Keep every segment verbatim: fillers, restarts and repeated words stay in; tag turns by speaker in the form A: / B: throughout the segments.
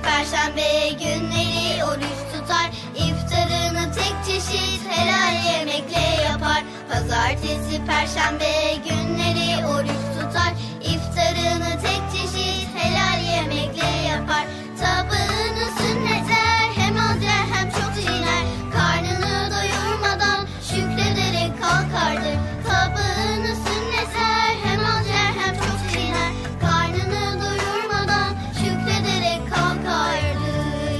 A: perşembe günleri oruç tutar. İftarını tek çeşit helal yemekle yapar. Pazartesi, perşembe günleri oruç tutar. İftarını tek çeşit helal yemekle yapar. Tabağını sünnetler, hem az yer hem çok çiğner. Karnını doyurmadan şükrederek kalkardı. Tabağını sünnetler, hem az yer hem çok çiğner. Karnını doyurmadan şükrederek kalkardı.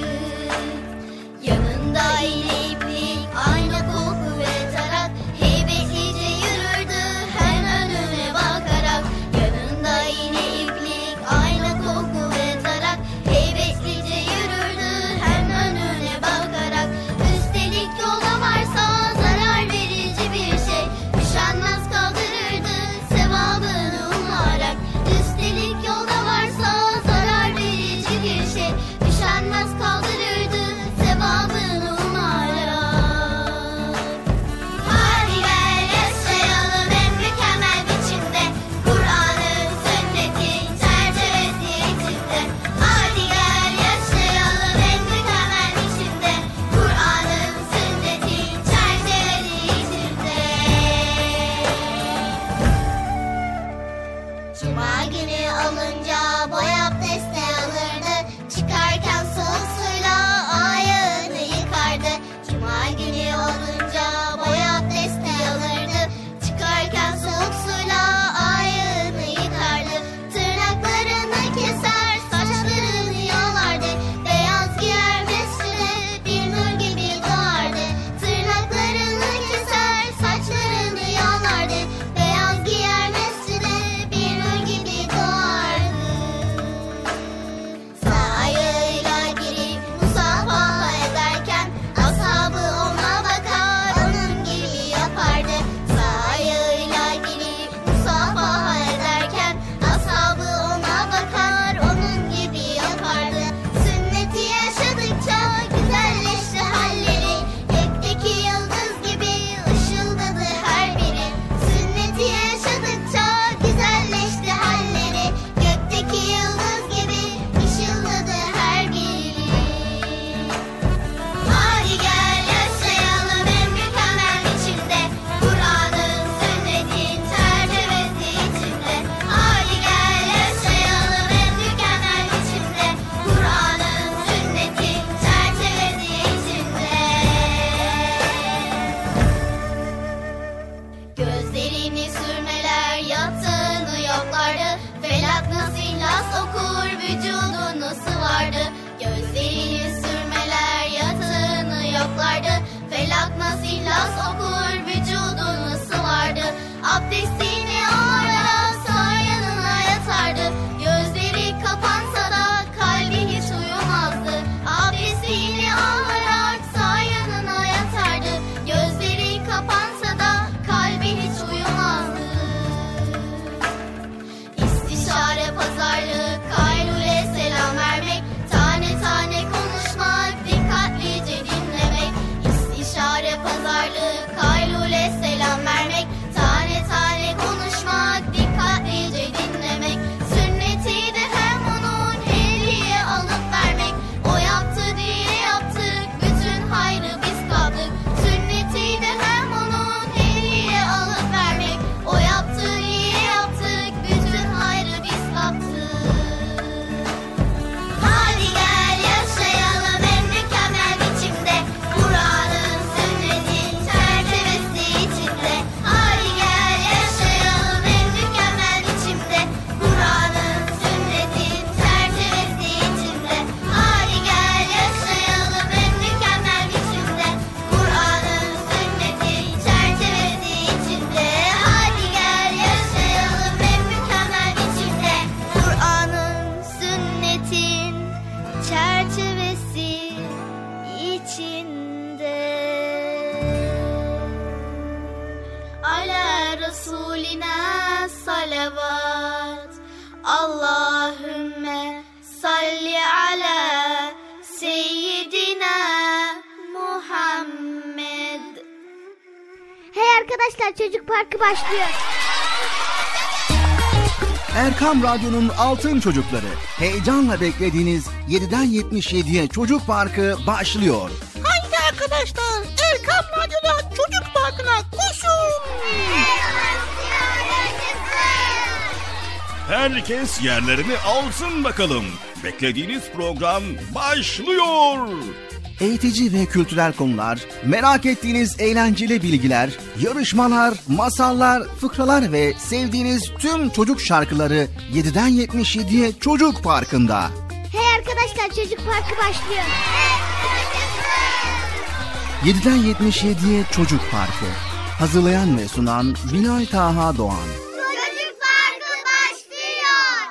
A: Yanında iğne iplik, ayna, koku ve tarak, heybetlice yürürdü hem önüne bakarak. Yanında iğne iplik, ayna, koku ve tarak, heybetlice yürürdü hem önüne bakarak. Üstelik yolda varsa zarar verici bir şey, üşenmez kaldırırdı sevabını umarak. Üstelik yolda varsa zarar verici bir şey, üşenmez kaldırırdı sevabını umarak. Hadi gel yaşayalım en mükemmel biçimde, Kur'an'ın sünnetin çerçevesi içinde. Hadi gel yaşayalım en mükemmel biçimde, Kur'an'ın sünnetin çerçevesi içinde. Cuma günü olunca boy abdesti alırdı. Çıkarken soğuk suyla ayağını yıkardı. Cuma günü olunca boy abdesti alırdı. Çıkarken soğuk suyla ayağını yıkardı. Tırnaklarını keser, saçlarını yolardı. Beyaz giyer mescide, bir nur gibi doğardı. Tırnaklarını keser, saçlarını yolardı. Beyaz giyer mescide, bir nur gibi doğardı. Sağ ayağıyla girip musafaha ederken ashabı ona bakar, onun gibi yapardı. Sağ ayağıyla girip musafaha ederken ashabı ona bakar, onun gibi yapardı. Sünneti yaşadıkça güzelleşti halleri, gökteki yıldız gibi ışıldadı her biri. Sünneti yaşadıkça güzelleşti halleri, gökteki yıldız gibi ışıldadı her biri. Hadi gel yaşayalım en mükemmel biçimde, Kur'an'ın sünnetin çerçevesi içinde. Hadi gel yaşayalım en mükemmel biçimde, Kur'an'ın sünnetin çerçevesi içinde. Gözlerini sürmeler, yattığını yoklardı. Felak nasıl las okur, vücudunu sıvardı. Gözlerini sürmeler, yattığını yoklardı. Felak nasıl las okur, vücudunu sıvardı. Abdestini alarak sağ yanına yatardı. Gözleri kapansa da kalbi hiç uyumazdı. Abdestini alarak sağ yanına yatardı. Gözleri kapansa da kalbi hiç uyumazdı. İstişare, pazarlık, kayrule selam vermek, tane tane konuşmak, dikkatlice dinlemek. İstişare, pazarlık, kayrule selam vermek, tane tane konuşmak, dikkatlice dinlemek. Sünneti de hem onun hediye alıp vermek. O yaptı diye yaptık, bütün hayrı biz kaptık. Sünneti de hem onun hediye alıp vermek. O yaptı diye yaptık, bütün hayrı biz kaptık. Hadi gel yaşayalım en mükemmel biçimde, Kur'an'ın sünnetin çerçevesi içinde. Hadi gel yaşayalım en mükemmel biçimde, Kur'an'ın sünnetin çerçevesi içinde. Hadi gel yaşayalım en mükemmel biçimde, Kur'an'ın sünnetin çerçevesi içinde. Hadi gel yaşayalım en mükemmel biçimde, Kur'an'ın sünnetin çerçevesi içinde. Ala Resulina salavat, Allahümme salli ala seyyidina Muhammed.
B: Hey arkadaşlar, çocuk parkı başlıyor. Erkam Radyo'nun Altın Çocukları. Heyecanla beklediğiniz yediden yetmiş yediye Çocuk Parkı başlıyor.
C: Haydi arkadaşlar, Erkam Radyo'da Çocuk Parkı'na koşun.
D: Herkes yerlerini alsın bakalım. Beklediğiniz program başlıyor.
B: Eğitici ve kültürel konular, merak ettiğiniz eğlenceli bilgiler, yarışmalar, masallar, fıkralar ve sevdiğiniz tüm çocuk şarkıları yediden yetmiş yediye Çocuk Parkı'nda.
E: Hey arkadaşlar, Çocuk Parkı başlıyor.
B: yediden yetmiş yediye Çocuk Parkı. Hazırlayan ve sunan Binay Taha Doğan.
E: Çocuk Parkı başlıyor.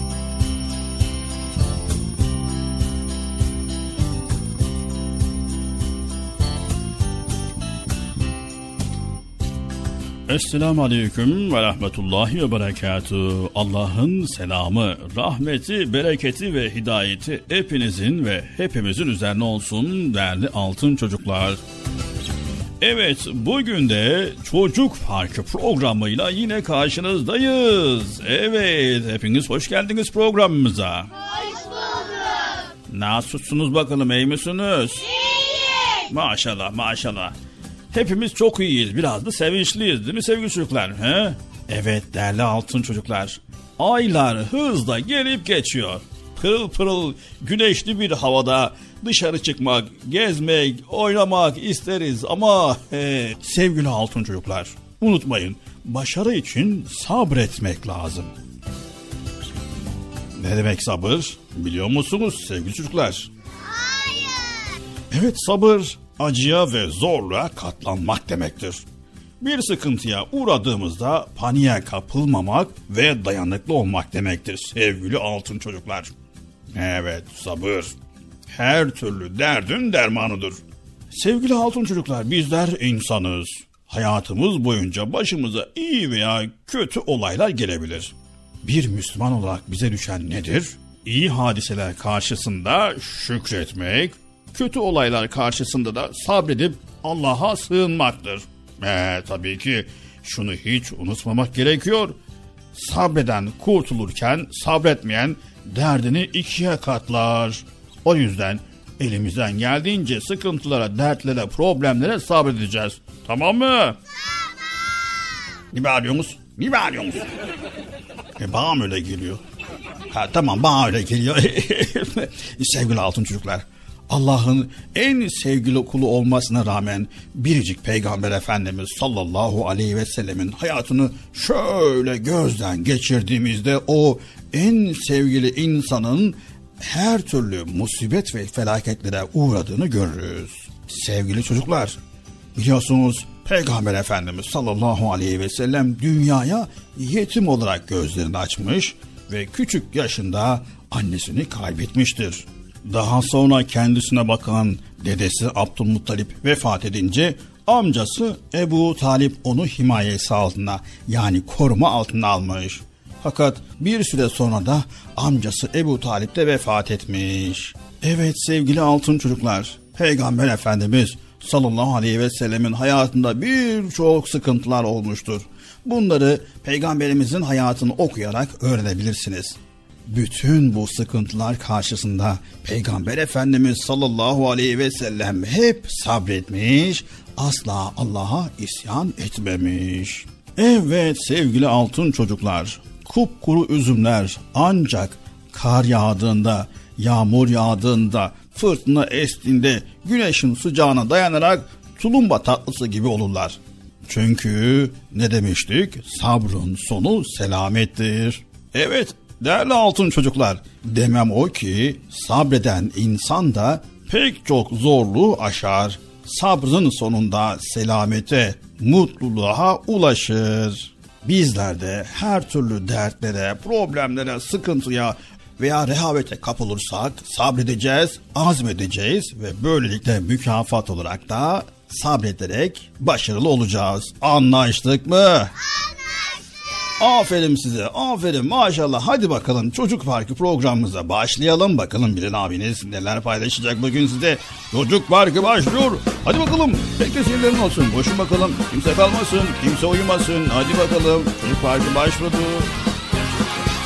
D: Esselamu Aleyküm ve Rahmetullahi ve Berekatuhu. Allah'ın selamı, rahmeti, bereketi ve hidayeti hepinizin ve hepimizin üzerine olsun değerli altın çocuklar. Evet, bugün de Çocuk Parkı programıyla yine karşınızdayız. Evet, hepiniz hoş geldiniz programımıza.
E: Hoş bulduk.
D: Nasılsınız bakalım, iyi misiniz?
E: İyiyiz.
D: Maşallah maşallah. Hepimiz çok iyiyiz. Biraz da sevinçliyiz değil mi sevgili çocuklar? He? Evet değerli altın çocuklar. Aylar hızla gelip geçiyor. Pırıl pırıl güneşli bir havada dışarı çıkmak, gezmek, oynamak isteriz ama he, sevgili altın çocuklar, unutmayın, başarı için sabretmek lazım. Ne demek sabır? Biliyor musunuz sevgili çocuklar?
E: Hayır.
D: Evet, sabır acıya ve zorluğa katlanmak demektir. Bir sıkıntıya uğradığımızda paniğe kapılmamak ve dayanıklı olmak demektir sevgili altın çocuklar. Evet, sabır her türlü derdin dermanıdır. Sevgili altın çocuklar, bizler insanız. Hayatımız boyunca başımıza iyi veya kötü olaylar gelebilir. Bir Müslüman olarak bize düşen nedir? İyi hadiseler karşısında şükretmek, kötü olaylar karşısında da sabredip Allah'a sığınmaktır. Ee, tabii ki şunu hiç unutmamak gerekiyor. Sabreden kurtulurken sabretmeyen derdini ikiye katlar. O yüzden elimizden geldiğince sıkıntılara, dertlere, problemlere sabredeceğiz. Tamam mı? Tamam. Ne bağırıyorsunuz? Ne bağırıyorsunuz? E, bana mı öyle geliyor? Ha, tamam, bana öyle geliyor. Sevgili altın çocuklar, Allah'ın en sevgili kulu olmasına rağmen biricik Peygamber Efendimiz sallallahu aleyhi ve sellemin hayatını şöyle gözden geçirdiğimizde o en sevgili insanın her türlü musibet ve felaketlere uğradığını görürüz. Sevgili çocuklar, biliyorsunuz Peygamber Efendimiz sallallahu aleyhi ve sellem dünyaya yetim olarak gözlerini açmış ve küçük yaşında annesini kaybetmiştir. Daha sonra kendisine bakan dedesi Abdülmuttalip vefat edince amcası Ebu Talip onu himayesi altına, yani koruma altına almış. Fakat bir süre sonra da amcası Ebu Talip de vefat etmiş. Evet sevgili altın çocuklar, Peygamber Efendimiz sallallahu aleyhi ve sellemin hayatında birçok sıkıntılar olmuştur. Bunları Peygamberimizin hayatını okuyarak öğrenebilirsiniz. Bütün bu sıkıntılar karşısında Peygamber Efendimiz sallallahu aleyhi ve sellem hep sabretmiş, asla Allah'a isyan etmemiş. Evet sevgili altın çocuklar, kupkuru üzümler ancak kar yağdığında, yağmur yağdığında, fırtına estiğinde, güneşin sıcağına dayanarak tulumba tatlısı gibi olurlar. Çünkü ne demiştik? Sabrın sonu selamettir. Evet değerli altın çocuklar, demem o ki sabreden insan da pek çok zorluğu aşar. Sabrın sonunda selamete, mutluluğa ulaşır. Bizler de her türlü dertlere, problemlere, sıkıntıya veya rehavete kapılırsak sabredeceğiz, azmedeceğiz ve böylelikle mükafat olarak da sabrederek başarılı olacağız. Anlaştık mı? Anlaştık. Aferin size, aferin, maşallah. Hadi bakalım Çocuk Parkı programımıza başlayalım. Bakalım Bilal abiniz neler paylaşacak bugün size. Çocuk Parkı başlıyor. Hadi bakalım, bekleselerin olsun. Boşun bakalım, kimse kalmasın, kimse uyumasın. Hadi bakalım, Çocuk Parkı başladı.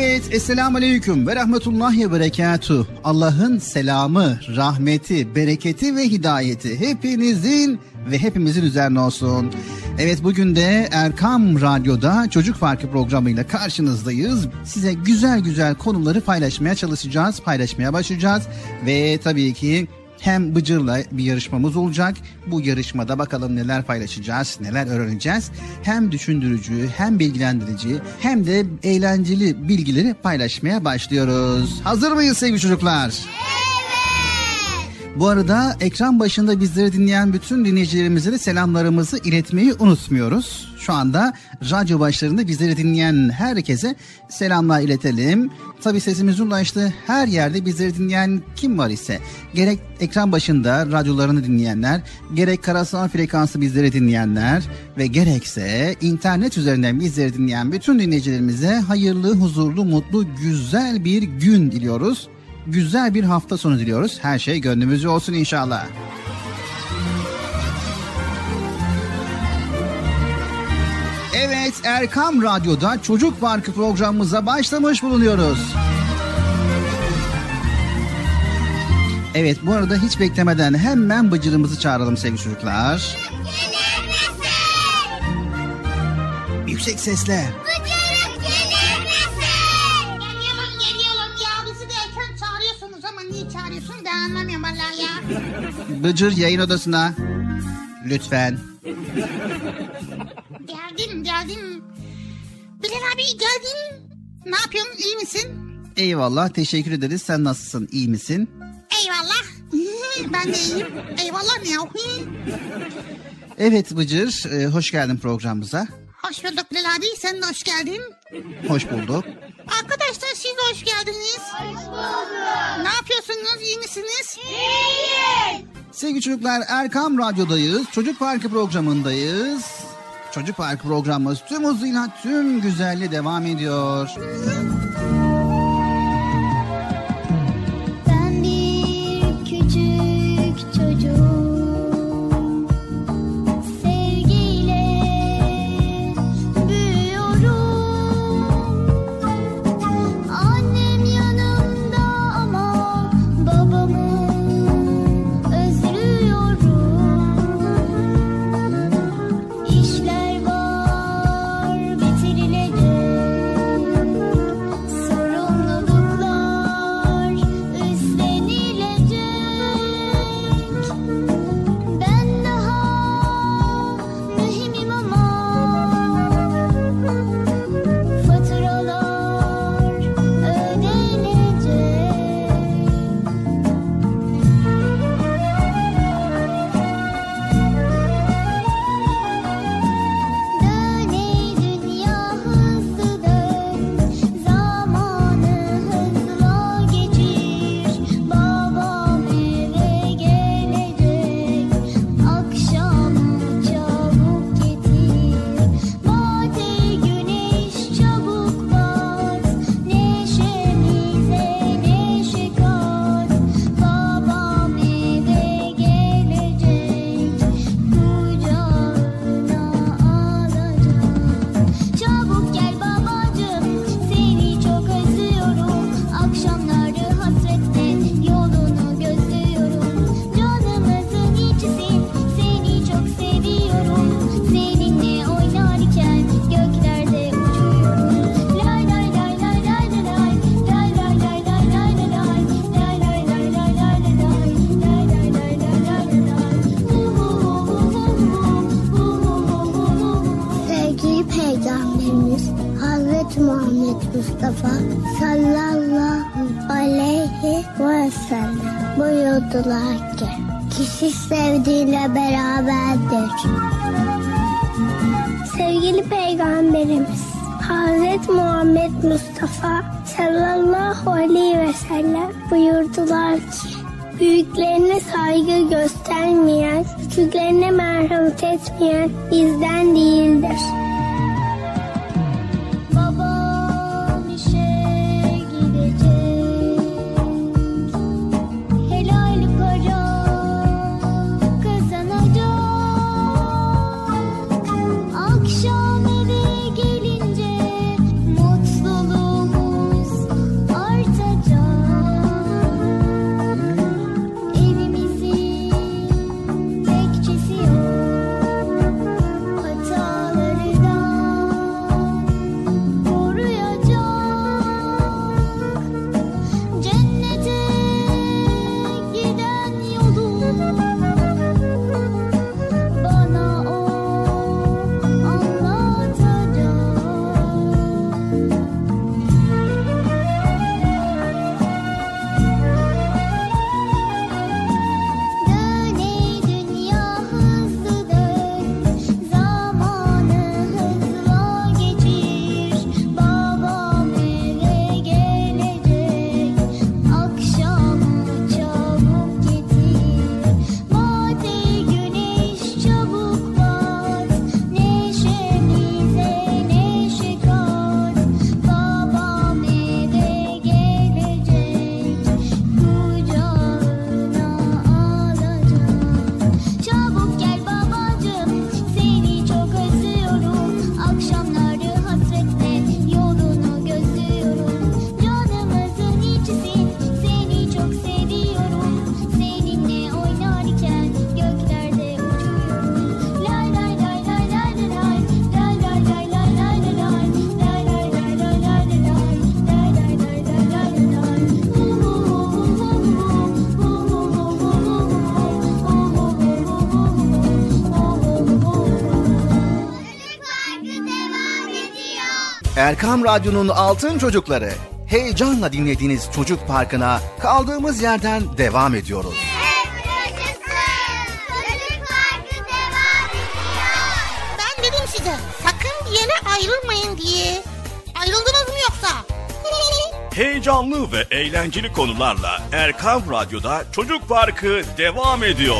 B: Evet, Esselamu Aleyküm ve Rahmetullahi ve Berekatuhu. Allah'ın selamı, rahmeti, bereketi ve hidayeti hepinizin ve hepimizin üzerine olsun. Evet, bugün de Erkam Radyo'da Çocuk Parkı programıyla karşınızdayız. Size güzel güzel konuları paylaşmaya çalışacağız, paylaşmaya başlayacağız. Ve tabii ki hem Bıcır'la bir yarışmamız olacak. Bu yarışmada bakalım neler paylaşacağız, neler öğreneceğiz. Hem düşündürücü, hem bilgilendirici, hem de eğlenceli bilgileri paylaşmaya başlıyoruz. Hazır mıyız sevgili çocuklar?
E: Evet.
B: Bu arada ekran başında bizleri dinleyen bütün dinleyicilerimize de selamlarımızı iletmeyi unutmuyoruz. Şu anda radyo başlarında bizleri dinleyen herkese selamlar iletelim. Tabii sesimiz ulaştı. Her yerde bizleri dinleyen kim var ise, gerek ekran başında radyolarını dinleyenler, gerek karasal frekansı bizleri dinleyenler ve gerekse internet üzerinden bizleri dinleyen bütün dinleyicilerimize hayırlı, huzurlu, mutlu, güzel bir gün diliyoruz. Güzel bir hafta sonu diliyoruz. Her şey gönlümüzce olsun inşallah. Evet, Erkam Radyo'da Çocuk Parkı programımıza başlamış bulunuyoruz. Evet, bu arada hiç beklemeden hemen Bıcır'ımızı çağıralım sevgili çocuklar. Yüksek sesle.
E: Bıcırık gelir misin?
C: Geliyorum geliyorum ya, bizi de erken çağırıyorsunuz ama niye çağırıyorsunuz ben anlamıyorum vallahi ya.
B: Bıcır yayın odasına. Lütfen.
C: Geldim geldim. Bilal abi geldim. Ne yapıyorsun, iyi misin?
B: Eyvallah, teşekkür ederiz. Sen nasılsın, iyi misin?
C: Eyvallah. Ben de iyiyim. Eyvallah ne ya?
B: Evet Bıcır, e, hoş geldin programımıza.
C: Hoş bulduk Bilal abi, sen de hoş geldin.
B: Hoş bulduk.
C: Arkadaşlar siz de hoş geldiniz.
E: Hoş bulduk.
C: Ne yapıyorsunuz, iyi misiniz?
E: İyiyiz.
B: Sevgili çocuklar, Erkam Radyo'dayız. Çocuk Parkı programındayız. Çocuk Parkı programımız tüm hızıyla, tüm güzelliği devam ediyor.
A: Ben bir küçük çocuğum, sevgiyle büyüyorum. Annem yanımda ama babamı özlüyorum. İşler var bitirilecek, sorumluluklar üstlenilecek. Ben daha mühimim ama faturalar ödenecek. Dön ey dünya hızlı dön, zamanı hızla geçir. Babam eve gelecek, akşamı çabuk getir. Bat ey güneş çabuk bat, neşemize neşe kat. Babam eve gelecek, kucağına alacak. Çabuk gel babacığım, seni çok özlüyorum. Akşamları hasretle yolunu gözlüyorum. Canımızın içisin, seni çok seviyorum. Seninle oynarken göklerde uçuyorum. Lay lay lay lay lay lay lay. Lay lay lay lay lay lay lay. Lay lay lay lay lay lay lay. Lay lay lay lay lay lay. Hu hu hu hu hu hu.
F: Sevgili Peygamberimiz Hazreti Muhammed Mustafa sallallahu aleyhi ve sellem buyurdular ki kişi sevdiğiyle beraberdir. Sevgili Peygamberimiz Hazreti Muhammed Mustafa sallallahu aleyhi ve sellem buyurdular ki büyüklerine saygı göstermeyen, küçüklerine merhamet etmeyen bizden değildir.
A: Babam işe gidecek, helal para kazanacak. Akşam eve gelince mutluluğumuz
B: Erkam Radyo'nun Altın Çocukları. Heyecanla dinlediğiniz Çocuk Parkı'na kaldığımız yerden devam ediyoruz.
E: Çocuk Parkı devam ediyor.
C: Ben dedim size sakın bir yere ayrılmayın diye. Ayrıldınız mı yoksa?
G: Heyecanlı ve eğlenceli konularla Erkam Radyo'da Çocuk Parkı devam ediyor.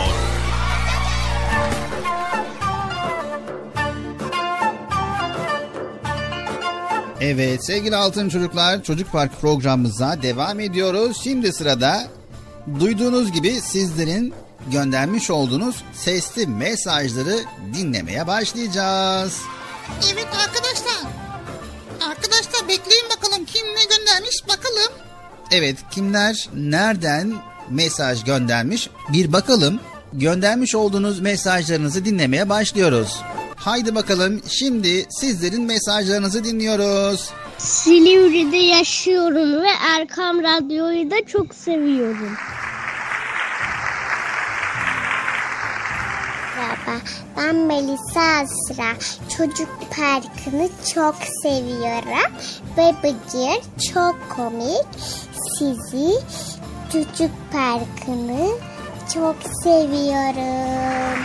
B: Evet sevgili Altın Çocuklar, Çocuk Park programımıza devam ediyoruz. Şimdi sırada duyduğunuz gibi sizlerin göndermiş olduğunuz sesli mesajları dinlemeye başlayacağız.
C: Evet arkadaşlar. Arkadaşlar bekleyin bakalım kim ne göndermiş bakalım.
B: Evet, kimler nereden mesaj göndermiş bir bakalım. Göndermiş olduğunuz mesajlarınızı dinlemeye başlıyoruz. Haydi bakalım, şimdi sizlerin mesajlarınızı dinliyoruz.
F: Silivri'de yaşıyorum ve Erkam Radyo'yu da çok seviyorum.
H: Merhaba, ben Melisa Asra. Çocuk Parkı'nı çok seviyorum. Ve Bıcır çok komik. Sizi Çocuk Parkı'nı çok seviyorum.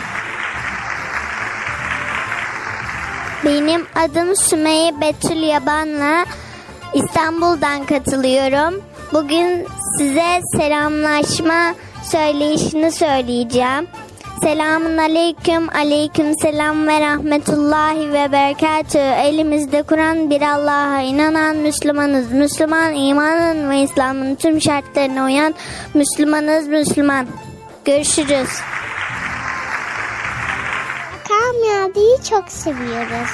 I: Benim adım Sümeyye Betül Yaban'la İstanbul'dan katılıyorum. Bugün size selamlaşma söyleyişini söyleyeceğim. Selamun aleyküm, aleyküm selam ve rahmetullahi ve berekatühü. Elimizde Kur'an, bir Allah'a inanan Müslümanız. Müslüman, imanın ve İslam'ın tüm şartlarına uyan Müslümanız, Müslüman. Görüşürüz.
H: Erkam Radyo'yu çok seviyoruz.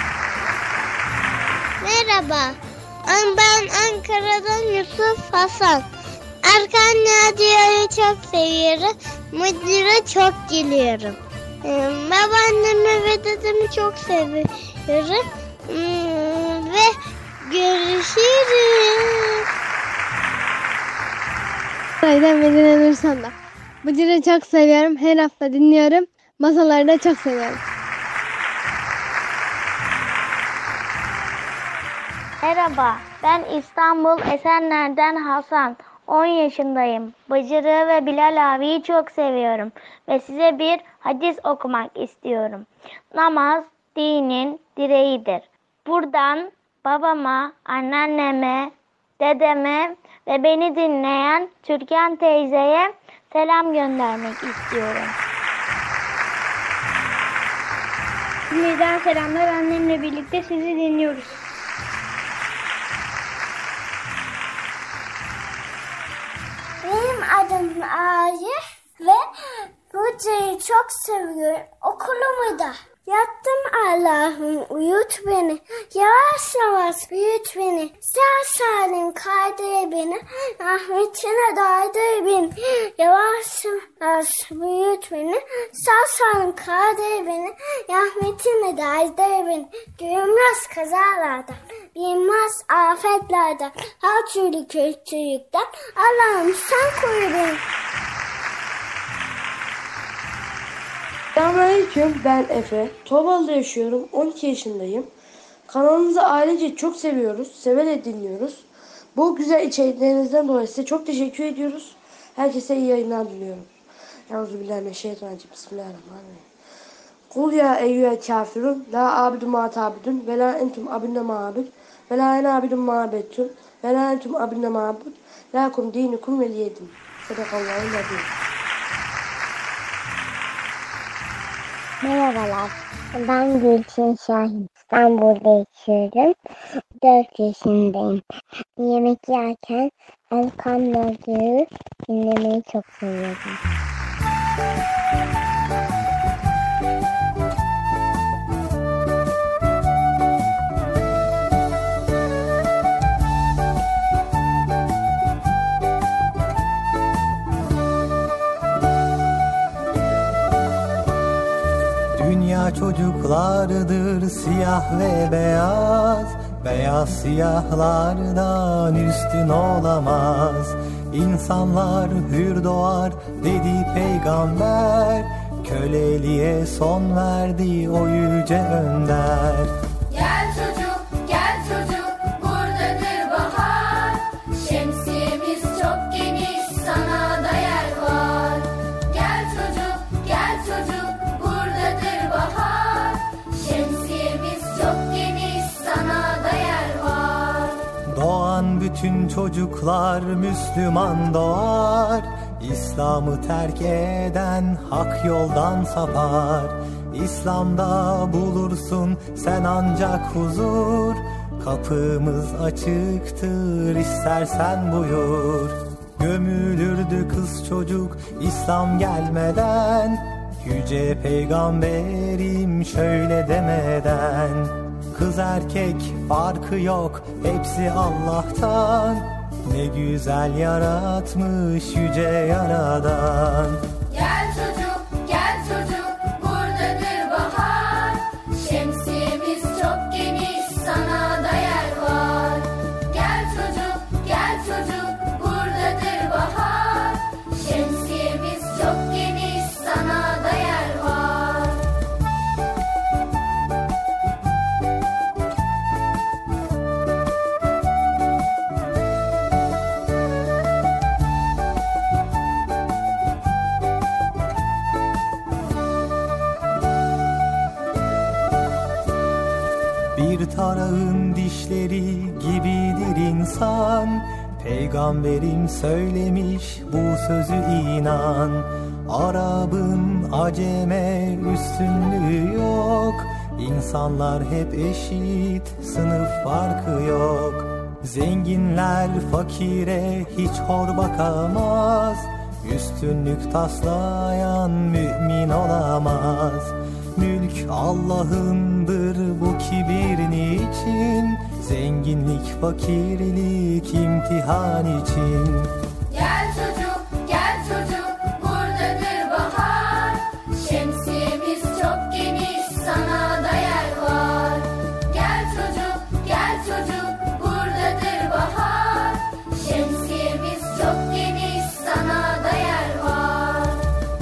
H: Merhaba, ben Ankara'dan Yusuf Hasan. Erkam Radyo'yu çok seviyorum. Müdüre çok gülüyorum. Ee, babaannemi ve dedemi çok seviyorum. Hmm, ve görüşürüz.
F: Saydan Medine Nursan'da. Bıcır'ı çok seviyorum. Her hafta dinliyorum. Masaları da çok seviyorum.
I: Merhaba, ben İstanbul Esenler'den Hasan. on yaşındayım. Bıcır'ı ve Bilal abiyi çok seviyorum. Ve size bir hadis okumak istiyorum. Namaz dinin direğidir. Buradan babama, anneanneme, dedeme ve beni dinleyen Türkan teyzeye selam göndermek istiyorum. Neden selamlar, annemle birlikte sizi dinliyoruz.
F: Benim adım Arif ve Bıcır'ı çok seviyorum. Okulumu da. Yattım Allah'ım, uyut beni. Yavaş yavaş büyüt beni. Sağ salim kaydır beni. Rahmetine daydır beni. Yavaş yavaş büyüt beni. Sağ salim kaydır beni. Rahmetine daydır beni. Görünmez kazalardan, bilmez afetlerden, her türlü kötülükten Allah'ım sen koru beni.
J: Selamünaleyküm, ben Efe. Torbalı'da yaşıyorum, on iki yaşındayım. Kanalınızı ailece çok seviyoruz, severek dinliyoruz. Bu güzel içeriklerinizden dolayı size çok teşekkür ediyoruz. Herkese iyi yayınlar diliyorum. Euzubillahimineşşeytanirracim. Bismillahirrahmanirrahim. Kul ya eyyühel kafirun, la abidu ma tabidun, ve la entum abinne ma abid, ve la ene abidun ma abettun, ve la entum abinne ma abud, la kum dinukum veliyedim. Sadakallahul azim.
H: Merhabalar, ben Gülçin Şahin. İstanbul'da yaşıyorum. dört yaşındayım. Yemek yerken Erkam Radyo'yu dinlemeyi çok seviyorum.
K: Dünya çocuklardır siyah ve beyaz, beyaz siyahlardan üstün olamaz. İnsanlar hür doğar dedi peygamber, köleliğe son verdi o yüce önder.
E: Gel çocuk, gel çocuk.
A: Şemsiyemiz çok geniş, sana da yer var. Gel çocuk, gel çocuk, buradadır bahar. Şemsiyemiz çok geniş, sana da yer var.
K: Doğan bütün çocuklar Müslüman doğar. İslam'ı terk eden hak yoldan sapar. İslam'da bulursun sen ancak huzur. Kapımız açıktır, istersen buyur. Gömülürdü kız çocuk İslam gelmeden. Yüce peygamberim şöyle demeden. Kız erkek farkı yok, hepsi Allah'tan. Ne güzel yaratmış yüce yaradan.
A: Gel çocuk, gel çocuk, buradadır bahar. Şemsiyemiz çok geniş, sana da yer var. Gel çocuk, gel çocuk, buradadır bahar. Şemsiyemiz çok geniş, sana da yer var.
K: Bir tarağın dişleri gibidir insan. Peygamberim söylemiş bu sözü inan. Arabın aceme üstünlüğü yok. İnsanlar hep eşit, sınıf farkı yok. Zenginler fakire hiç hor bakamaz. Üstünlük taslayan mümin olamaz. Mülk Allah'ındır, bu kibir niçin? Zenginlik fakirlik imtihan için.
A: Gel çocuk, gel çocuk, buradadır bahar. Şemsiyemiz çok geniş, sana da yer var. Gel çocuk, gel çocuk, buradadır bahar. Şemsiyemiz çok geniş, sana da yer var.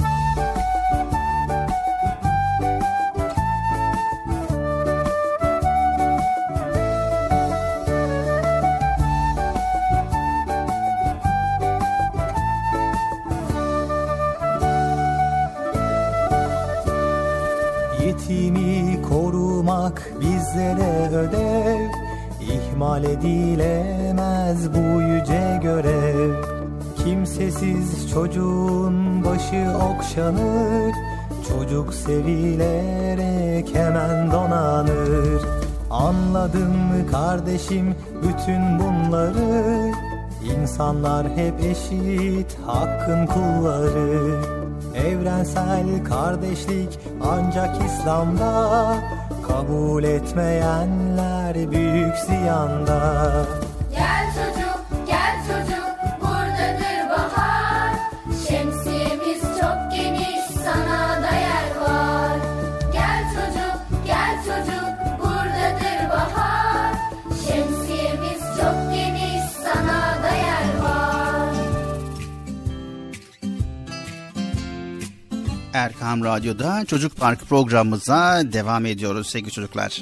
K: Yetimi korumak bizlere ödev. İhmal edilemez bu yüce görev. Kimsesiz çocuğun başı okşanır. Çocuk sevilerek hemen donanır. Anladın mı kardeşim bütün bunları? İnsanlar hep eşit, hakkın kulları. Evrensel kardeşlik ancak İslam'da. Kabul etmeyenler büyük ziyanda.
A: Gel çocuk, gel çocuk, buradadır bahar. Şemsiyemiz çok geniş, sana da yer var. Gel çocuk, gel çocuk, buradadır bahar. Şemsiyemiz çok geniş, sana da yer var.
B: Erkam Radyo'da Çocuk Parkı programımıza devam ediyoruz sevgili çocuklar.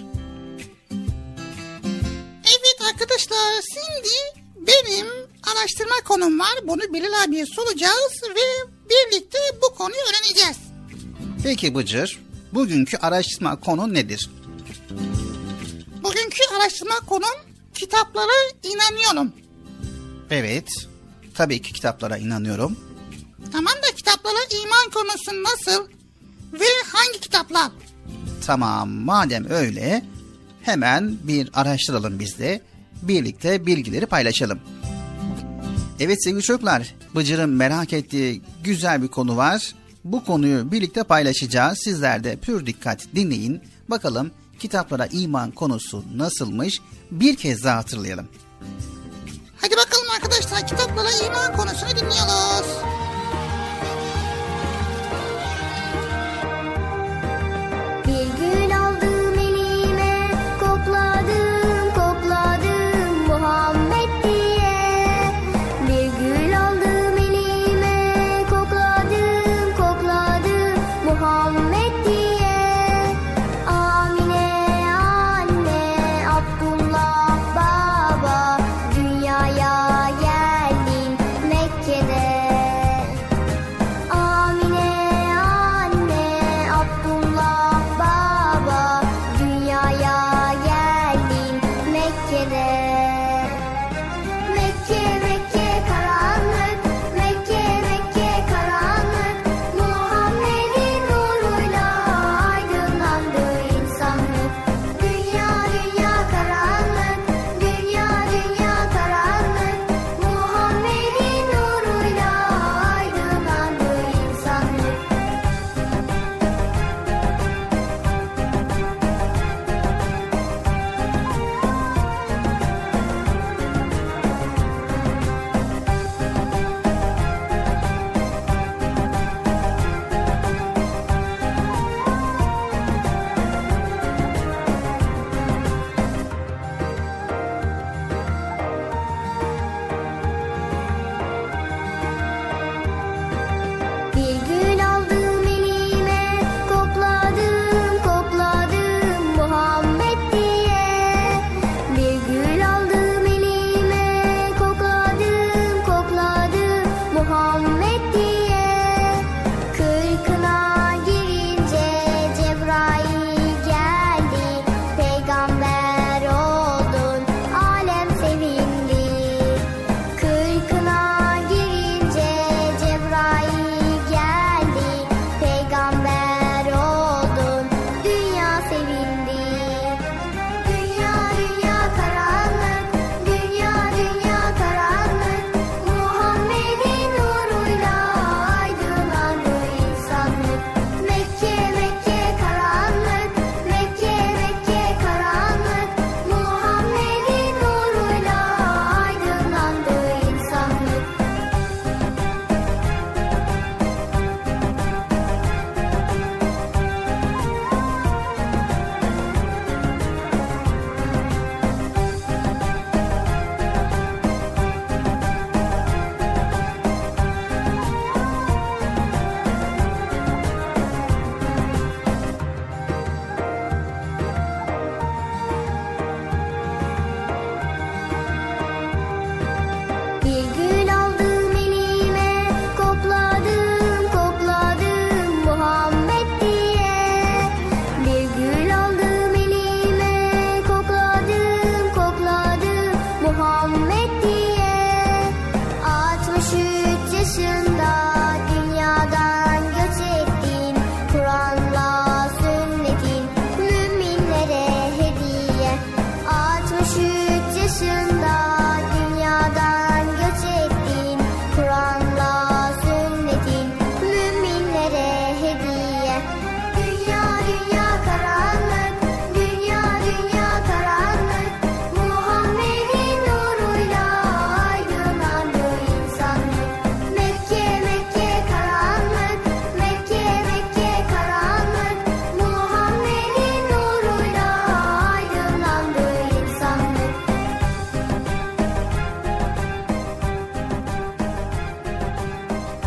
C: Evet arkadaşlar, şimdi benim araştırma konum var. Bunu Bilal abiye soracağız ve birlikte bu konuyu öğreneceğiz.
B: Peki Bıcır, bugünkü araştırma konu nedir?
C: Bugünkü araştırma konum kitaplara inanıyorum.
B: Evet, tabii ki kitaplara inanıyorum.
C: Tamam da kitaplara iman konusu nasıl ve hangi kitaplar?
B: Tamam, madem öyle hemen bir araştıralım biz de. Birlikte bilgileri paylaşalım. Evet sevgili çocuklar, Bıcır'ın merak ettiği güzel bir konu var. Bu konuyu birlikte paylaşacağız. Sizler de pür dikkat dinleyin. Bakalım kitaplara iman konusu nasılmış? Bir kez daha hatırlayalım.
C: Hadi bakalım arkadaşlar, kitaplara iman konusunu dinliyoruz.
E: Bir gül aldım elime, kokladım kokladım Muhammed diye. Bir gül aldım elime, kokladım kokladım Muhammed diye. Amine anne, Abdullah baba, dünyaya geldi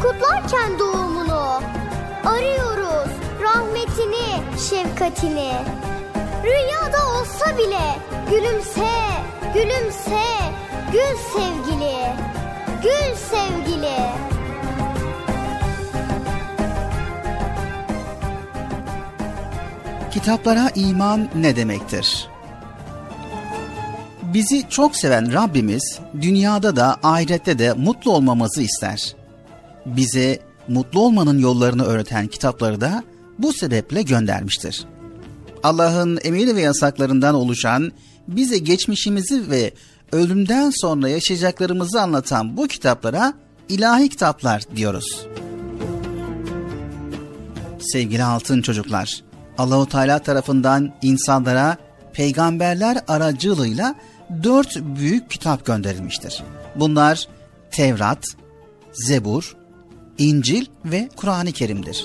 E: kutlarken doğumunu. Arıyoruz rahmetini, şefkatini. Rüyada olsa bile gülümse, gülümse, gül sevgili, gül sevgili.
B: Kitaplara iman ne demektir? Bizi çok seven Rabbimiz dünyada da ahirette de mutlu olmamızı ister. Bize mutlu olmanın yollarını öğreten kitapları da bu sebeple göndermiştir. Allah'ın emir ve yasaklarından oluşan, bize geçmişimizi ve ölümden sonra yaşayacaklarımızı anlatan bu kitaplara ilahi kitaplar diyoruz. Sevgili altın çocuklar, Allah-u Teala tarafından insanlara peygamberler aracılığıyla dört büyük kitap gönderilmiştir. Bunlar Tevrat, Zebur, İncil ve Kur'an-ı Kerim'dir.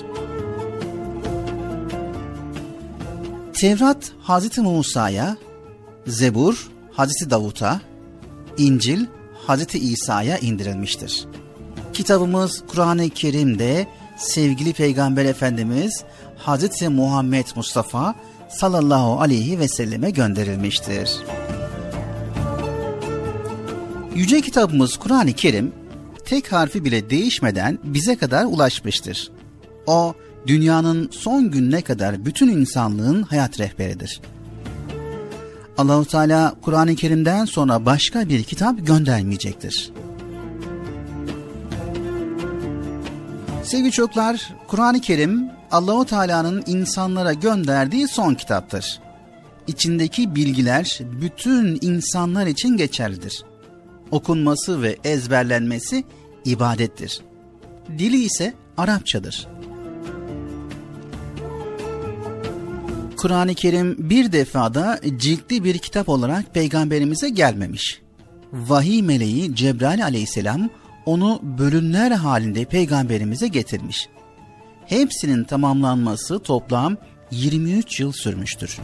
B: Tevrat Hazreti Musa'ya, Zebur Hazreti Davut'a, İncil Hazreti İsa'ya indirilmiştir. Kitabımız Kur'an-ı Kerim'de sevgili Peygamber Efendimiz Hazreti Muhammed Mustafa sallallahu aleyhi ve selleme gönderilmiştir. Yüce kitabımız Kur'an-ı Kerim tek harfi bile değişmeden bize kadar ulaşmıştır. O, dünyanın son gününe kadar bütün insanlığın hayat rehberidir. Allah-u Teala Kur'an-ı Kerim'den sonra başka bir kitap göndermeyecektir. Sevgili çocuklar, Kur'an-ı Kerim Allah-u Teala'nın insanlara gönderdiği son kitaptır. İçindeki bilgiler bütün insanlar için geçerlidir. Okunması ve ezberlenmesi ibadettir. Dili ise Arapçadır. Kur'an-ı Kerim bir defada ciltli bir kitap olarak peygamberimize gelmemiş. Vahiy meleği Cebrail aleyhisselam onu bölümler halinde peygamberimize getirmiş. Hepsinin tamamlanması toplam yirmi üç yıl sürmüştür.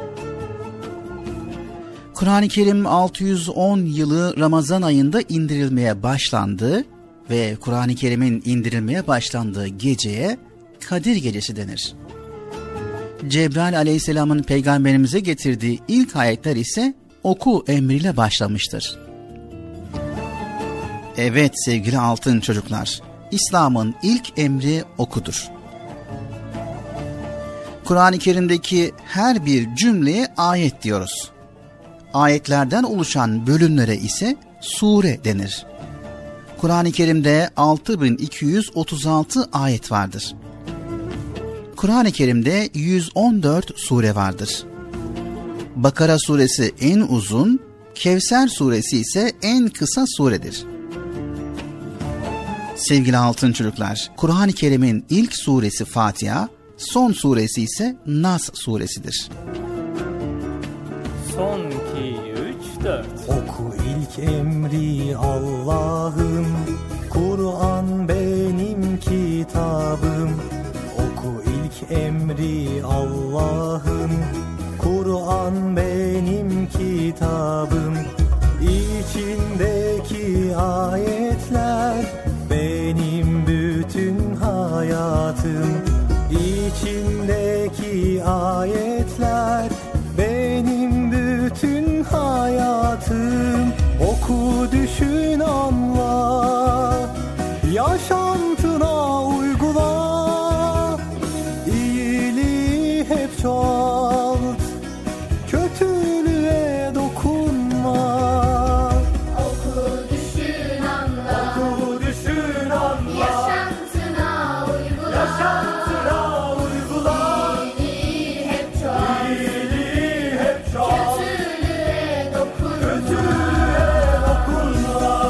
B: Kur'an-ı Kerim altı yüz on yılı Ramazan ayında indirilmeye başlandı ve Kur'an-ı Kerim'in indirilmeye başlandığı geceye Kadir Gecesi denir. Cebrail aleyhisselamın peygamberimize getirdiği ilk ayetler ise oku emriyle başlamıştır. Evet sevgili altın çocuklar, İslam'ın ilk emri okudur. Kur'an-ı Kerim'deki her bir cümleye ayet diyoruz. Ayetlerden oluşan bölümlere ise sure denir. Kur'an-ı Kerim'de altı bin iki yüz otuz altı ayet vardır. Kur'an-ı Kerim'de yüz on dört sure vardır. Bakara suresi en uzun, Kevser suresi ise en kısa suredir. Sevgili altın çocuklar, Kur'an-ı Kerim'in ilk suresi Fatiha, son suresi ise Nas suresidir.
K: Son iki, üç, dört. Oku ilk emri Allah'ım, Kur'an benim kitabım. Oku ilk emri Allah'ım, Kur'an benim kitabım. İçindeki ayetler benim bütün hayatım. İçindeki ayetler benim bütün hayatım. Oku, düşün, anla, yaşantına uygula. İyiliği hep çoğalt, kötülüğe dokunma.
A: Oku, düşün, anla,
K: Oku, düşün, anla,
A: yaşantına uygula.
K: yaşantına uygula.
A: İyiliği hep çoğalt,
K: İyiliği hep çoğalt,
A: kötülüğe dokunma.
K: kötülüğe dokunma.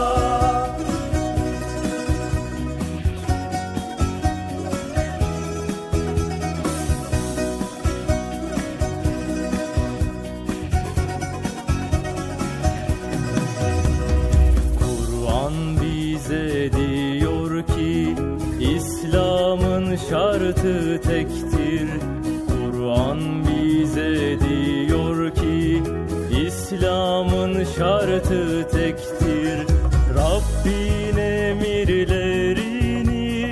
K: Kur'an bize diyor ki İslam'ın şartı tektir. Kur'an bize diyor ki İslam'ın şartı tektir. Rabbin emirlerini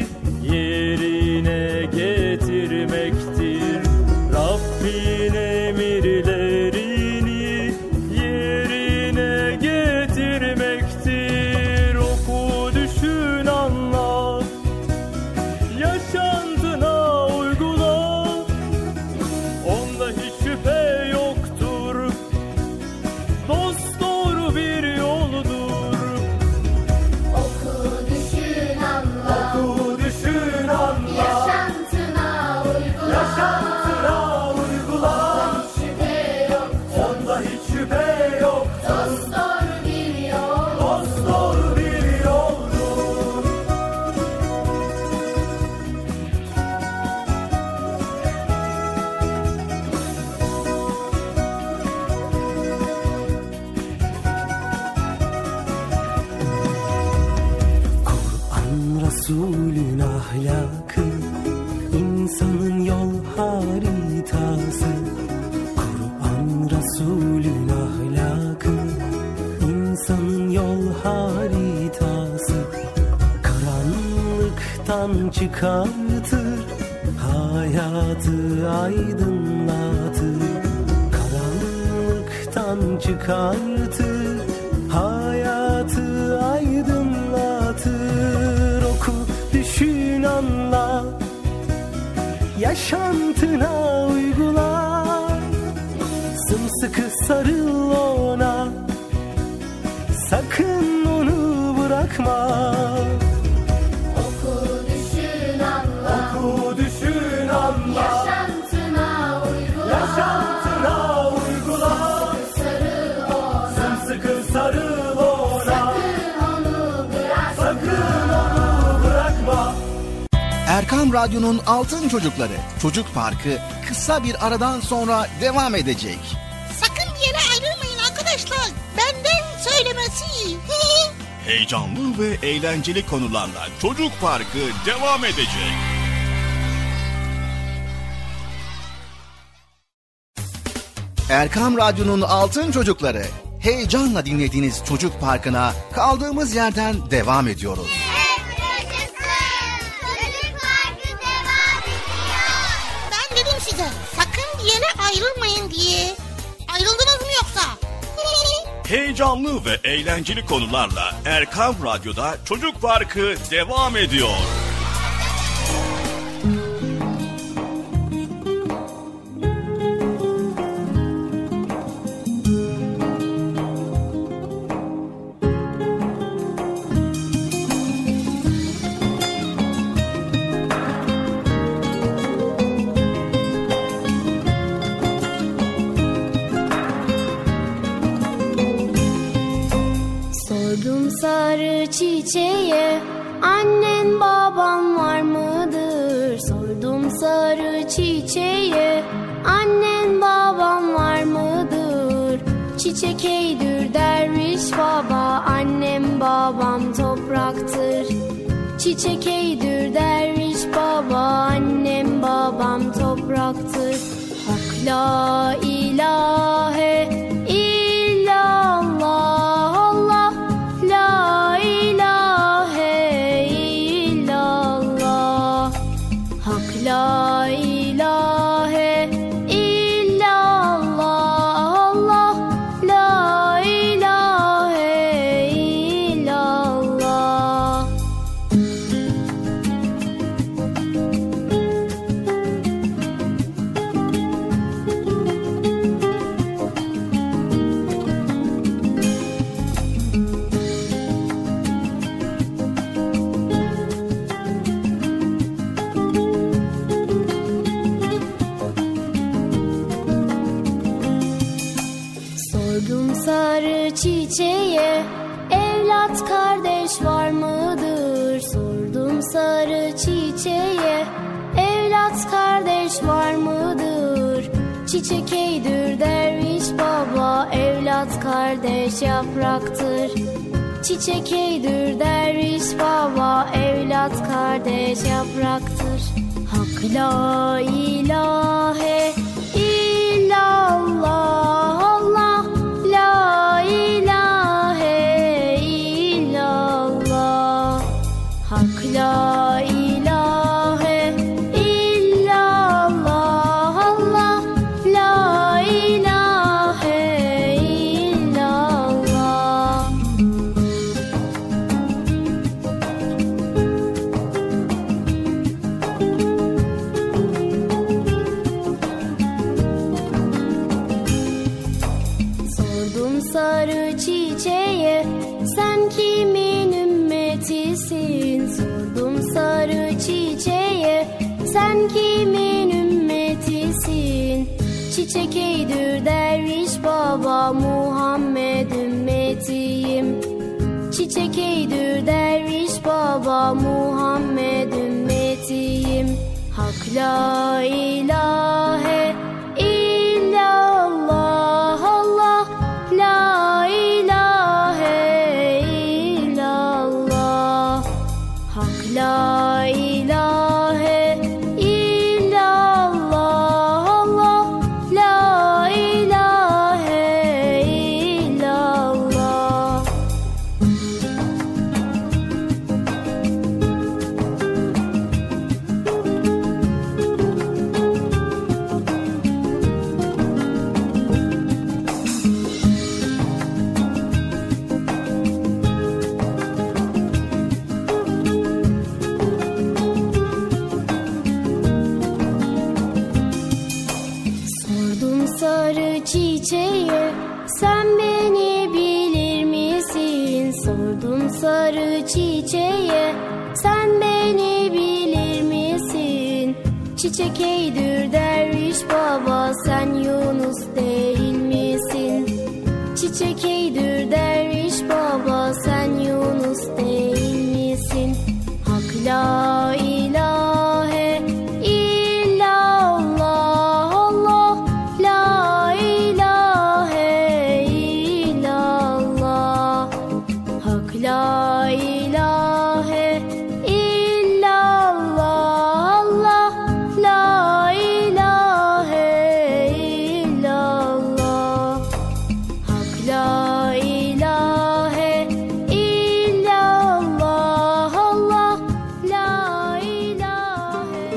L: Resulün ahlakı, insanın yol haritası. Kur'an Resulün ahlakı, insanın yol haritası. Karanlıktan çıkartır, hayatı aydınlatır. Karanlıktan çıkartır, hayatı aydınlatır. Oku, düşün, anla, yaşantına uygula. Sımsıkı sarıl ona, sakın onu bırakma.
A: Oku, düşün, anla.
L: Oku, düşün, anla.
A: Yaşantına uygula.
L: Yaşantına uygula.
A: Sımsıkı sarıl ona.
L: Sımsıkı sarıl ona.
A: Sakın onu bırakma.
L: Sakın onu bırakma.
B: Erkam Radyo'nun Altın Çocukları Çocuk Parkı kısa bir aradan sonra devam edecek.
C: Sakın bir yere ayrılmayın arkadaşlar. Benden söylemesi.
G: Heyecanlı ve eğlenceli konularla Çocuk Parkı devam edecek.
B: Erkam Radyo'nun Altın Çocukları, heyecanla dinlediğiniz Çocuk Parkı'na kaldığımız yerden devam ediyoruz.
C: Ben dedim size sakın bir yere ayrılmayın diye. Ayrıldınız mı yoksa?
G: Heyecanlı ve eğlenceli konularla Erkam Radyo'da Çocuk Parkı devam ediyor.
M: Sordum sarı çiçeğe, annen baban var mıdır? Sordum sarı çiçeğe, annen baban var mıdır? Çiçek eydür derviş baba, annem babam topraktır. Çiçek eydür derviş baba, annem babam topraktır. Hak la ilahe illallah, Allah la ilahe illallah. Hak la ilahe illallah, Allah la ilahe illallah. Sordum sarı çiçeğe, evlat kardeş var mıdır? Sordum sarı çiçeğe, evlat kardeş var mıdır? Çiçek eydür derviş baba, evlat kardeş yapraktır. Çiçek eydür derviş baba, evlat kardeş yapraktır. Hak la ilahe illallah, Allah la ilahe illallah. Hak la ilahe illallah, Allah la ilahe illallah. Sordum sarı çiçeğe, sen kimin ümmetisin? Sordum sarı çiçeğe, sen kimin ümmetisin? Çiçek eydür derviş baba, Muhammed ümmetiyim. Çiçek eydür derviş baba, Muhammed ümmetiyim. Hak la ilahe illallah, Allah la ilahe illallah. Hak la ilahe illallah, Allah la ilahe illallah. Sarı çiçeğe sen beni bilir misin? Sordum sarı çiçeğe sen beni bilir misin? Çiçek eydir derviş baba, sen Yunus değil misin? Çiçek eydir derviş baba, sen Yunus değil misin? Hak la ilahe illallah, Allah la ilahe illallah. Hak la ilahe illallah, Allah la ilahe illallah. Hak la ilahe illallah, Allah la ilahe.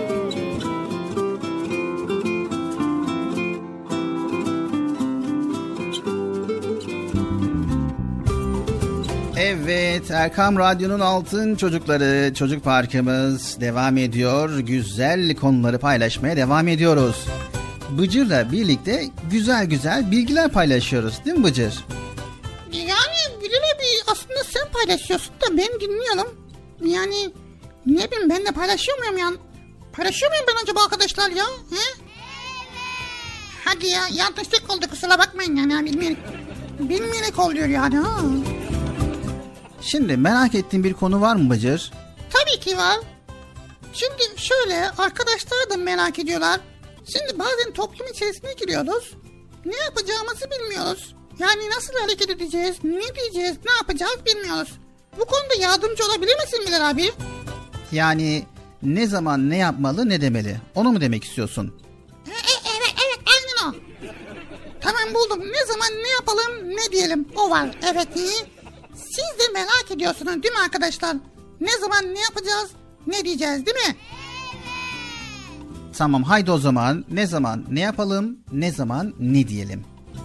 B: Evet, Erkam Radyo'nun Altın Çocukları Çocuk Parkımız devam ediyor. Güzel konuları paylaşmaya devam ediyoruz. Bıcır'la birlikte güzel güzel bilgiler paylaşıyoruz, değil mi Bıcır?
C: Yani Bilal abi, aslında sen paylaşıyorsun da ben dinliyorum. Yani ne bileyim, ben de paylaşıyor muyum ya? Paylaşıyor muyum ben acaba arkadaşlar ya? He? Hadi ya, yanlışlık oldu, kusura bakmayın yani. Bilmeyerek, bilmeyerek oluyor yani ha.
B: Şimdi merak ettiğin bir konu var mı Bıcır?
C: Tabii ki var. Şimdi şöyle, arkadaşlar da merak ediyorlar. Şimdi bazen toplum içerisine giriyoruz. Ne yapacağımızı bilmiyoruz. Yani nasıl hareket edeceğiz, ne diyeceğiz, ne yapacağız bilmiyoruz. Bu konuda yardımcı olabilir misin Bilal abi?
B: Yani ne zaman ne yapmalı, ne demeli? Onu mu demek istiyorsun?
C: E, e, evet, evet, aynen o. Tamam, buldum. Ne zaman ne yapalım, ne diyelim, o var. Evet, iyi. Siz de merak ediyorsunuz değil mi arkadaşlar? Ne zaman ne yapacağız, ne diyeceğiz değil mi?
B: Tamam, haydi o zaman ne zaman ne yapalım, ne zaman ne diyelim.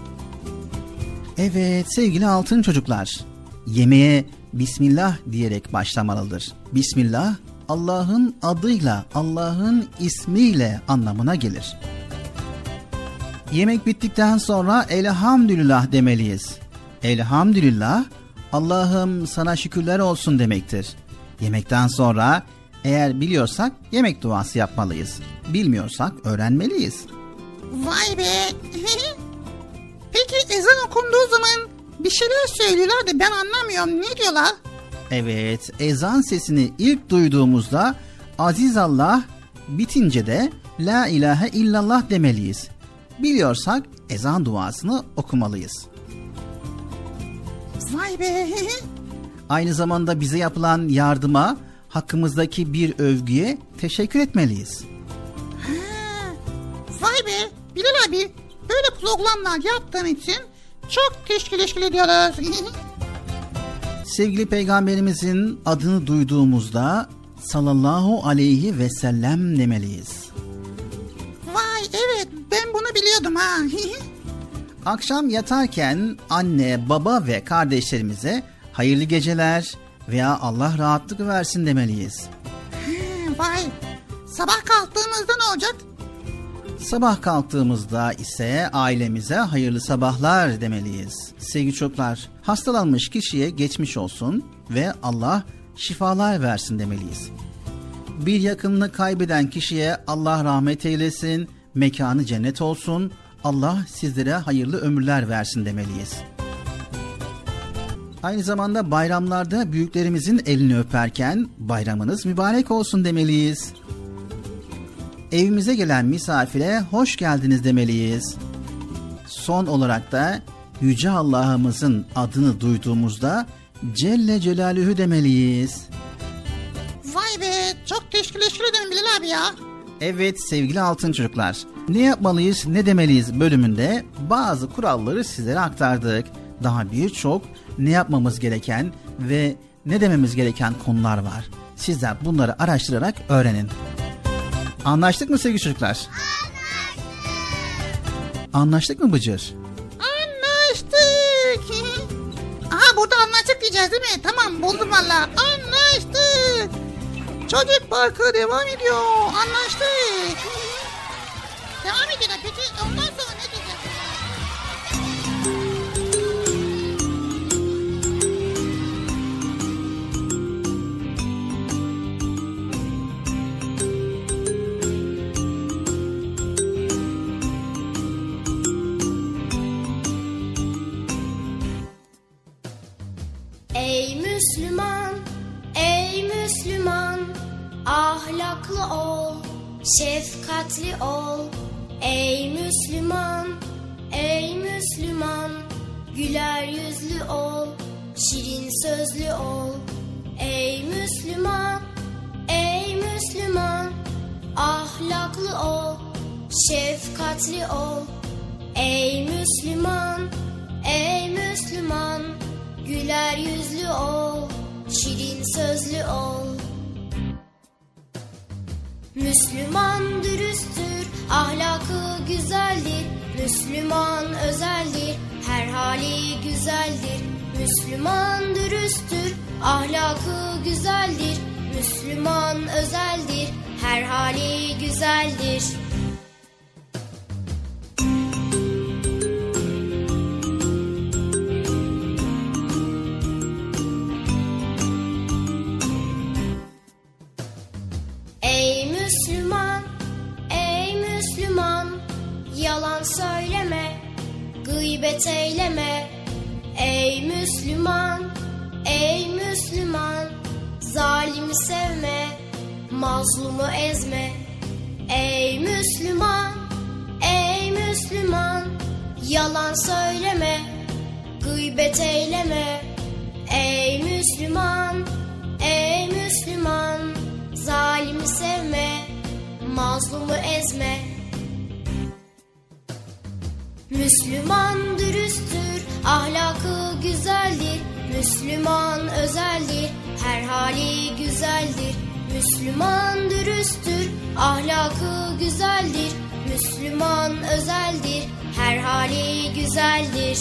B: Evet sevgili altın çocuklar, yemeğe Bismillah diyerek başlamalıdır. Bismillah, Allah'ın adıyla, Allah'ın ismiyle anlamına gelir. Yemek bittikten sonra elhamdülillah demeliyiz. Elhamdülillah, Allah'ım sana şükürler olsun demektir. Yemekten sonra eğer biliyorsak yemek duası yapmalıyız. Bilmiyorsak öğrenmeliyiz.
C: Vay be! Peki ezan okunduğu zaman bir şeyler söylüyorlar da ben anlamıyorum. Ne diyorlar?
B: Evet, ezan sesini ilk duyduğumuzda Aziz Allah, bitince de La ilahe illallah demeliyiz. Biliyorsak ezan duasını okumalıyız.
C: Vay be!
B: Aynı zamanda bize yapılan yardıma, hakkımızdaki bir övgüye teşekkür etmeliyiz.
C: Ha, vay be! Bilal abi, böyle programlar yaptığın için çok teşekkür ediyoruz.
B: Sevgili Peygamberimizin adını duyduğumuzda sallallahu aleyhi ve sellem demeliyiz.
C: Vay, evet, ben bunu biliyordum ha.
B: Akşam yatarken anne, baba ve kardeşlerimize hayırlı geceler veya Allah rahatlık versin demeliyiz.
C: Vay, sabah kalktığımızda ne olacak?
B: Sabah kalktığımızda ise ailemize hayırlı sabahlar demeliyiz. Sevgili çocuklar, hastalanmış kişiye geçmiş olsun ve Allah şifalar versin demeliyiz. Bir yakınını kaybeden kişiye Allah rahmet eylesin, mekanı cennet olsun, Allah sizlere hayırlı ömürler versin demeliyiz. Aynı zamanda bayramlarda büyüklerimizin elini öperken bayramınız mübarek olsun demeliyiz. Evimize gelen misafire hoş geldiniz demeliyiz. Son olarak da Yüce Allah'ımızın adını duyduğumuzda Celle Celaluhu demeliyiz.
C: Vay be, çok teşekkür, teşekkür ederim Bilal abi ya.
B: Evet sevgili altın çocuklar, ne yapmalıyız ne demeliyiz bölümünde bazı kuralları sizlere aktardık. Daha birçok ne yapmamız gereken ve ne dememiz gereken konular var. Sizler bunları araştırarak öğrenin. Anlaştık mı sevgili çocuklar? Anlaştık. Anlaştık mı Bıcır?
C: Anlaştık. Aha burada anlaştık diyeceğiz değil mi? Tamam buldum valla. Anlaştık. Çocuk Parkı devam ediyor. Anlaştık. Devam ediyor. Peki ondan sonra ne diyeceğiz?
M: Ey Müslüman, ey Müslüman, ahlaklı ol, şefkatli ol. Ey Müslüman, ey Müslüman, güler yüzlü ol, şirin sözlü ol. Ey Müslüman, ey Müslüman, ahlaklı ol, şefkatli ol. Ey Müslüman, ey Müslüman, güler yüzlü ol, şirin sözlü ol. Müslüman dürüsttür, ahlakı güzeldir. Müslüman özeldir, her hali güzeldir. Müslüman dürüsttür, ahlakı güzeldir. Müslüman özeldir, her hali güzeldir. Ey Müslüman, ey Müslüman, yalan söyleme, gıybet eyleme. Ey Müslüman, ey Müslüman, zalimi sevme, mazlumu ezme. Ey Müslüman, ey Müslüman, yalan söyleme, gıybet eyleme. Ey Müslüman, ey Müslüman, zalimi sevme, mazlumu ezme. Müslüman dürüsttür, ahlakı güzeldir. Müslüman özeldir, her hali güzeldir. Müslüman dürüsttür, ahlakı güzeldir. Müslüman özeldir, her hali güzeldir.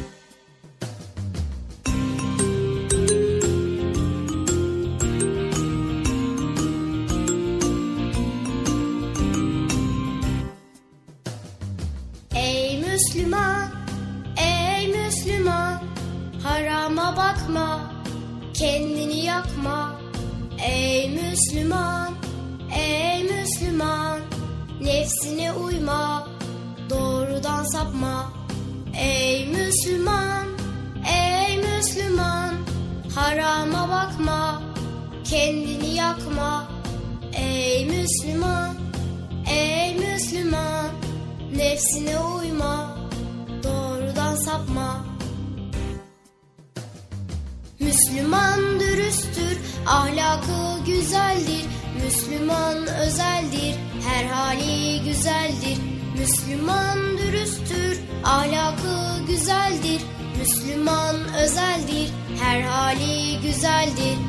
M: Ey Müslüman, ey Müslüman, harama bakma, kendini yakma. Ey Müslüman, ey Müslüman, nefsine uyma, doğrudan sapma. Ey Müslüman, ey Müslüman, harama bakma, kendini yakma. Ey Müslüman, ey Müslüman, nefsine uyma, doğrudan sapma. Müslüman dürüsttür, ahlakı güzeldir. Müslüman özeldir, her hali güzeldir. Müslüman dürüsttür, ahlakı güzeldir. Müslüman özeldir, her hali güzeldir.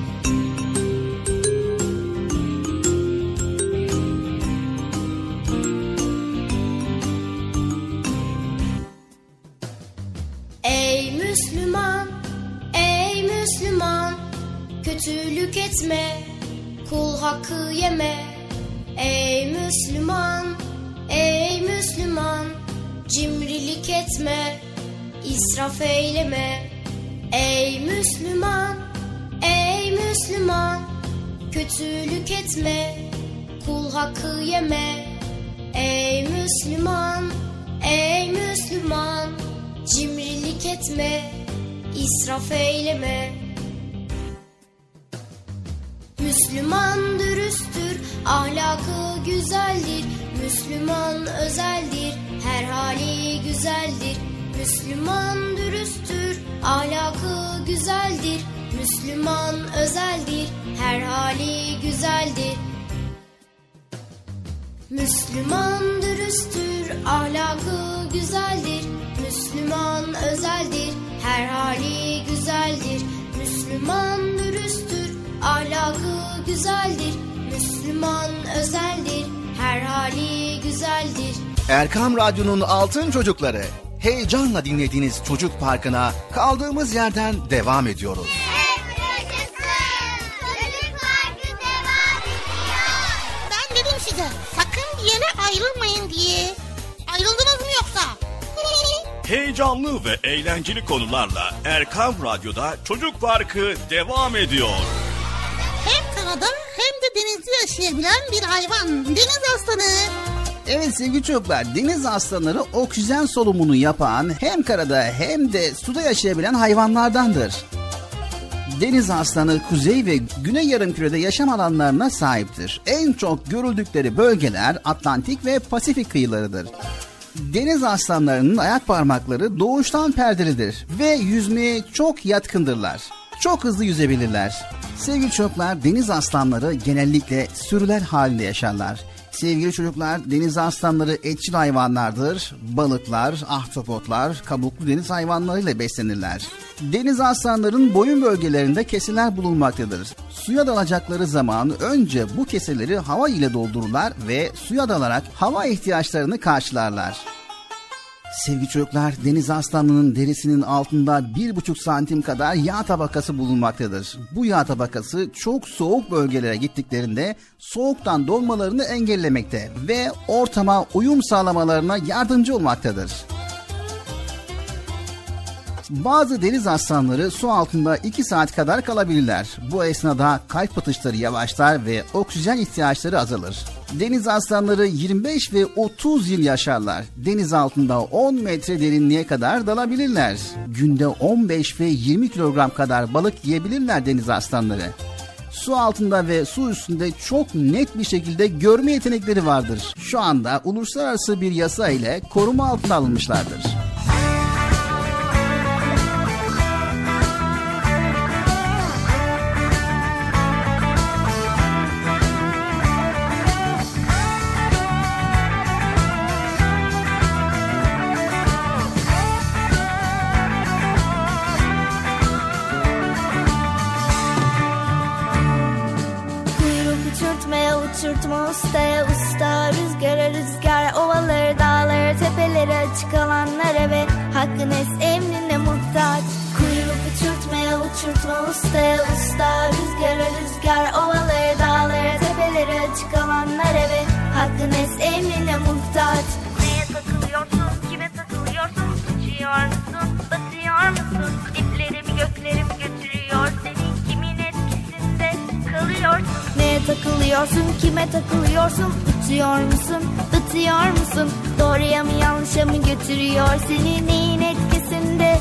M: Ey Müslüman, ey Müslüman, kötülük etme, kul hakkı yeme. Ey Müslüman, ey Müslüman, cimrilik etme, israf eyleme. Ey Müslüman, ey Müslüman, kötülük etme, kul hakkı yeme. Ey Müslüman, ey Müslüman, cimrilik etme, israf eyleme. Müslüman dürüsttür, ahlakı güzeldir. Müslüman özeldir, her hali güzeldir. Müslüman dürüsttür, ahlakı güzeldir. Müslüman özeldir, her hali güzeldir. Müslüman dürüsttür, ahlakı güzeldir. Müslüman özeldir, her hali güzeldir. Müslüman dürüsttür, ahlakı güzeldir. Müslüman özeldir, her hali güzeldir.
B: Erkam Radyo'nun Altın Çocukları. Heyecanla dinlediğiniz Çocuk Parkı'na kaldığımız yerden devam ediyoruz.
C: Ben dedim size sakın bir yere ayrılmayın diye. Ayrıldınız mı yoksa?
G: Heyecanlı ve eğlenceli konularla Erkam Radyo'da Çocuk Parkı devam ediyor.
C: Hem karada hem de denizde yaşayabilen bir hayvan. Deniz aslanı.
B: Evet sevgili çocuklar, deniz aslanları oksijen solumunu yapan, hem karada hem de suda yaşayabilen hayvanlardandır. Deniz aslanı kuzey ve güney yarımkürede yaşam alanlarına sahiptir. En çok görüldükleri bölgeler Atlantik ve Pasifik kıyılarıdır. Deniz aslanlarının ayak parmakları doğuştan perdelidir ve yüzmeye çok yatkındırlar. Çok hızlı yüzebilirler. Sevgili çocuklar, deniz aslanları genellikle sürüler halinde yaşarlar. Sevgili çocuklar, deniz aslanları etçil hayvanlardır. Balıklar, ahtapotlar, kabuklu deniz hayvanlarıyla beslenirler. Deniz aslanların boyun bölgelerinde keseler bulunmaktadır. Suya dalacakları zaman önce bu keseleri hava ile doldururlar ve suya dalarak hava ihtiyaçlarını karşılarlar. Sevgili çocuklar, deniz aslanının derisinin altında bir buçuk santim kadar yağ tabakası bulunmaktadır. Bu yağ tabakası çok soğuk bölgelere gittiklerinde soğuktan donmalarını engellemekte ve ortama uyum sağlamalarına yardımcı olmaktadır. Bazı deniz aslanları su altında iki saat kadar kalabilirler. Bu esnada kalp atışları yavaşlar ve oksijen ihtiyaçları azalır. Deniz aslanları yirmi beş ve otuz yıl yaşarlar. Deniz altında on metre derinliğe kadar dalabilirler. Günde on beş ve yirmi kilogram kadar balık yiyebilirler deniz aslanları. Su altında ve su üstünde çok net bir şekilde görme yetenekleri vardır. Şu anda uluslararası bir yasa ile koruma altına alınmışlardır.
I: Uçurtma ustaya usta, rüzgara rüzgar, ovaları dağları tepeleri açık alanlara ve hakkın es emrine muhtaç. Kuyruk uçurtmaya uçurtma ustaya usta, rüzgara rüzgar, ovaları dağları tepeleri açık alanlara ve hakkın es emrine muhtaç. Neye takılıyorsun, kime takılıyorsun, uçuyor musun, batıyor musun, diplerimi göklerim götürüyor seni, kimin etkisinde kalıyorsun. Neye takılıyorsun, kime takılıyorsun, uçuyor musun, batıyor musun, doğruya mı yanlışa mı götürüyor seni, neyin etkisinde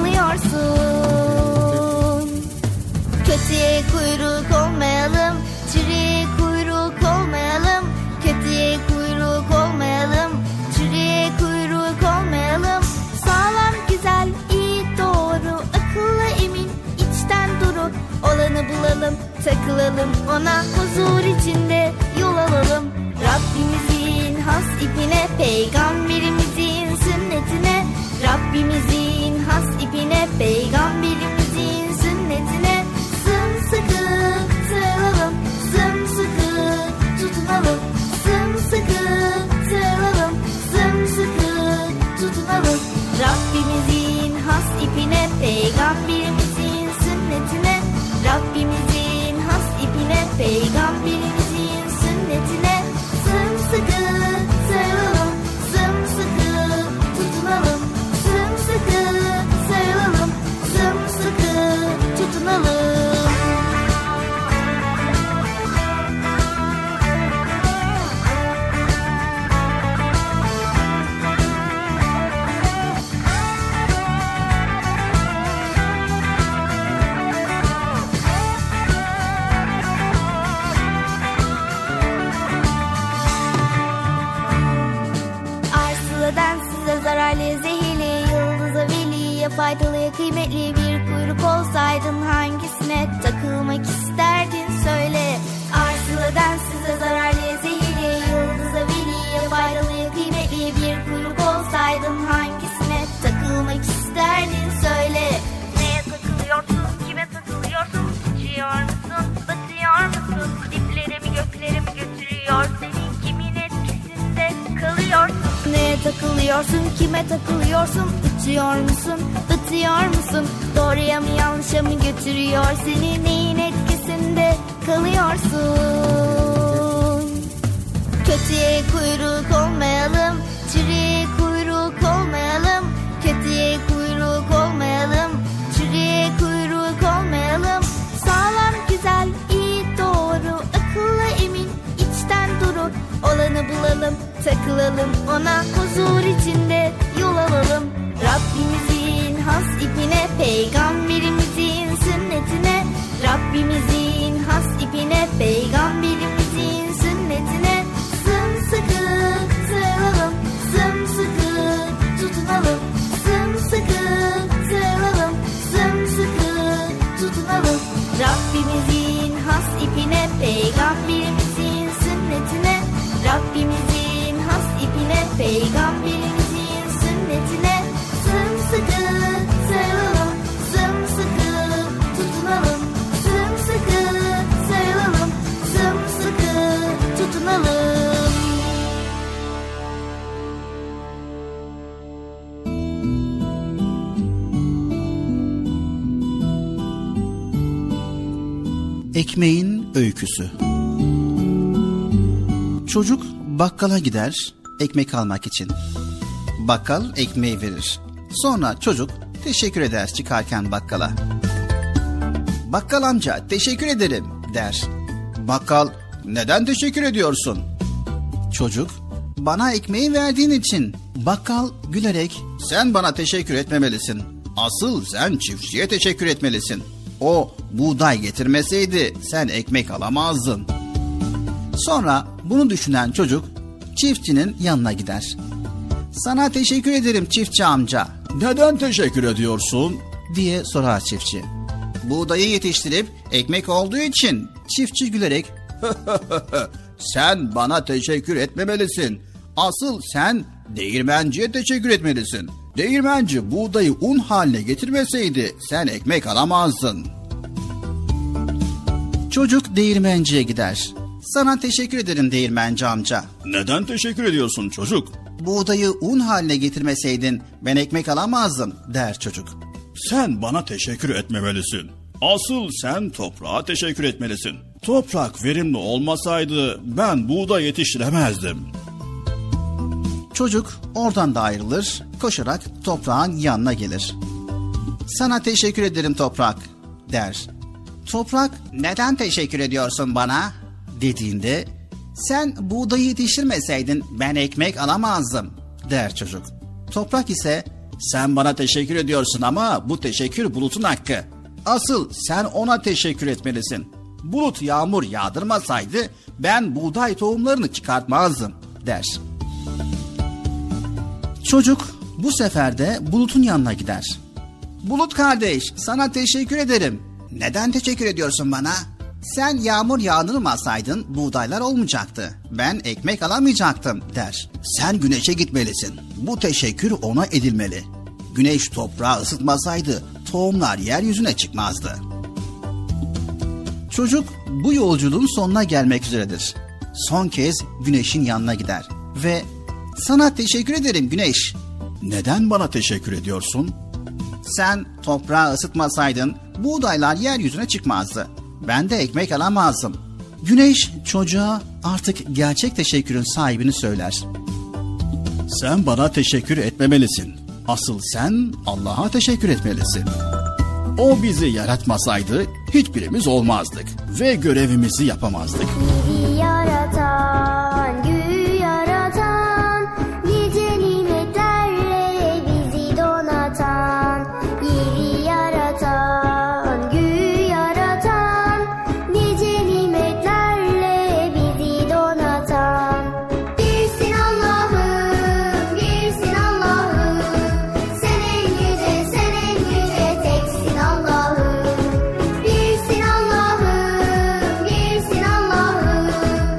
I: kalıyorsun. Kötüye kuyruk olmayalım, çürüye kuyruk olmayalım, kötüye kuyruk olmayalım, çürüye kuyruk olmayalım. Sağlam, güzel, iyi, doğru, akıllı, emin, içten duru olanı bulalım, takılalım ona, huzur içinde yol alalım. Rabbimizin has ipine, peygamberimizin sünnetine, Rabbimizin has ipine, peygamberimizin sünnetine sımsıkı sarılalım, sımsıkı tutunalım, sımsıkı sarılalım, sımsıkı tutunalım. Rabbimizin has ipine, peygamberimizin sünnetine, Rabbimizin has ipine, peygamberimizin sünnetine sımsıkı sarılalım, sımsıkı tutunalım, sımsıkı sarılalım, sımsıkı tutunalım. Zararlı, zehirli, yıldıza veliye faydalı, kıymetli bir kuyruk olsaydın hangisine takılmak isterdin söyle. Arsıladan size zararlı, zehirli, yıldıza veliye çalıyorsun? Kime takılıyorsun? Uçuyor musun? Batıyor musun? Doğruya mı yanlışa mı götürüyor seni? Neyin etkisinde kalıyorsun? Kötüye kuyruk olmayalım, çürüye kuyruk olmayalım. Kötüye kuyruk olmayalım, çürüye kuyruk olmayalım. Sağlam, güzel, iyi, doğru, akıllı, emin, içten duru olanı bulalım, takılalım ona, huzur içinde yol alalım. Rabbimizin has ipine, peygamberimizin sünnetine, Rabbimizin has ipine, peygamberimizin sünnetine sımsıkı sarılalım, sımsıkı tutunalım, sımsıkı sarılalım, sımsıkı tutunalım. Rabbimizin has ipine, peygamberimizin sünnetine, Rabbimizin has ipine, peygamberimizin sünnetine sımsıkı sarılalım, sımsıkı tutunalım, sımsıkı sarılalım, sımsıkı tutunalım.
B: Ekmeğin öyküsü. Çocuk bakkala gider ekmek almak için. Bakkal ekmeği verir. Sonra çocuk teşekkür eder çıkarken bakkala. Bakkal amca teşekkür ederim der. Bakkal neden teşekkür ediyorsun? Çocuk bana ekmeği verdiğin için. Bakkal gülerek sen bana teşekkür etmemelisin. Asıl sen çiftçiye teşekkür etmelisin. O buğday getirmeseydi sen ekmek alamazdın. Sonra bunu düşünen çocuk çiftçinin yanına gider. Sana teşekkür ederim çiftçi amca. Neden teşekkür ediyorsun? Diye sorar çiftçi. Buğdayı yetiştirip ekmek olduğu için. Çiftçi gülerek sen bana teşekkür etmemelisin. Asıl sen değirmenciye teşekkür etmelisin. Değirmenci buğdayı un haline getirmeseydi sen ekmek alamazdın. Çocuk değirmenciye gider. Sana teşekkür ederim değirmenci amca.
D: Neden teşekkür ediyorsun çocuk?
B: Buğdayı un haline getirmeseydin ben ekmek alamazdım der çocuk.
D: Sen bana teşekkür etmemelisin. Asıl sen toprağa teşekkür etmelisin. Toprak verimli olmasaydı ben buğday yetiştiremezdim.
B: Çocuk oradan da ayrılır, koşarak toprağın yanına gelir. Sana teşekkür ederim toprak der. Toprak neden teşekkür ediyorsun bana dediğinde sen buğdayı yetiştirmeseydin ben ekmek alamazdım der çocuk. Toprak ise sen bana teşekkür ediyorsun ama bu teşekkür bulutun hakkı. Asıl sen ona teşekkür etmelisin. Bulut yağmur yağdırmasaydı ben buğday tohumlarını çıkartmazdım der. Çocuk bu sefer de Bulut'un yanına gider. Bulut kardeş sana teşekkür ederim. Neden teşekkür ediyorsun bana? Sen yağmur yağdırmasaydın buğdaylar olmayacaktı. Ben ekmek alamayacaktım der. Sen güneşe gitmelisin. Bu teşekkür ona edilmeli. Güneş toprağı ısıtmasaydı tohumlar yeryüzüne çıkmazdı. Çocuk bu yolculuğun sonuna gelmek üzeredir. Son kez güneşin yanına gider ve sana teşekkür ederim güneş. Neden bana teşekkür ediyorsun? Sen toprağı ısıtmasaydın buğdaylar yeryüzüne çıkmazdı. Ben de ekmek alamazdım. Güneş çocuğa artık gerçek teşekkürün sahibini söyler. Sen bana teşekkür etmemelisin. Asıl sen Allah'a teşekkür etmelisin. O bizi yaratmasaydı hiçbirimiz olmazdık ve görevimizi yapamazdık.
E: Bizi yaratan, göğü yaratan, nice nimetlerle bizi donatan, yeri yaratan, göğü yaratan, nice nimetlerle bizi donatan. Birsin Allah'ım, birsin Allah'ım, sen en yüce, sen en yüce teksin Allah'ım. Birsin Allah'ım, birsin Allah'ım,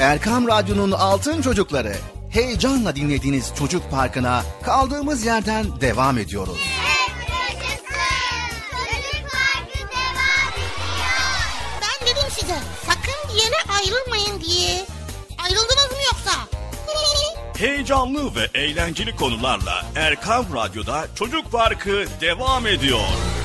B: Erkam Radyo'nun Altın Çocukları. Heyecanla dinlediğiniz Çocuk Parkı'na kaldığımız yerden devam ediyoruz.
C: Ben dedim size sakın bir yere ayrılmayın diye. Ayrıldınız mı yoksa?
G: Heyecanlı ve eğlenceli konularla Erkam Radyo'da Çocuk Parkı devam ediyor.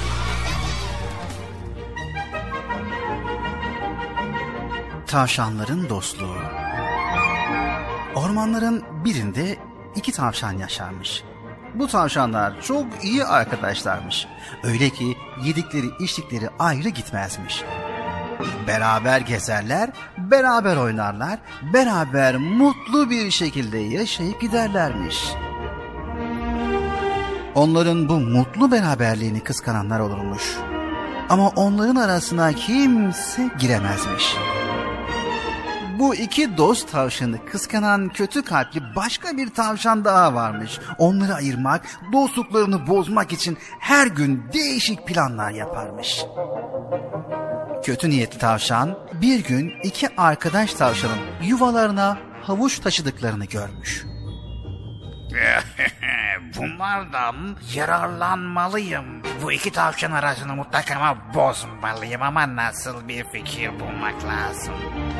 B: Tavşanların dostluğu. Ormanların birinde iki tavşan yaşarmış. Bu tavşanlar çok iyi arkadaşlarmış. Öyle ki yedikleri içtikleri ayrı gitmezmiş. Beraber gezerler, beraber oynarlar, beraber mutlu bir şekilde yaşayıp giderlermiş. Onların bu mutlu beraberliğini kıskananlar olurmuş. Ama onların arasına kimse giremezmiş. Bu iki dost tavşanı kıskanan kötü kalpli başka bir tavşan daha varmış. Onları ayırmak, dostluklarını bozmak için her gün değişik planlar yaparmış. Kötü niyetli tavşan bir gün iki arkadaş tavşanın yuvalarına havuç taşıdıklarını görmüş.
N: Bunlardan yararlanmalıyım. Bu iki tavşan arasını mutlaka bozmalıyım ama nasıl bir fikir bulmak lazım?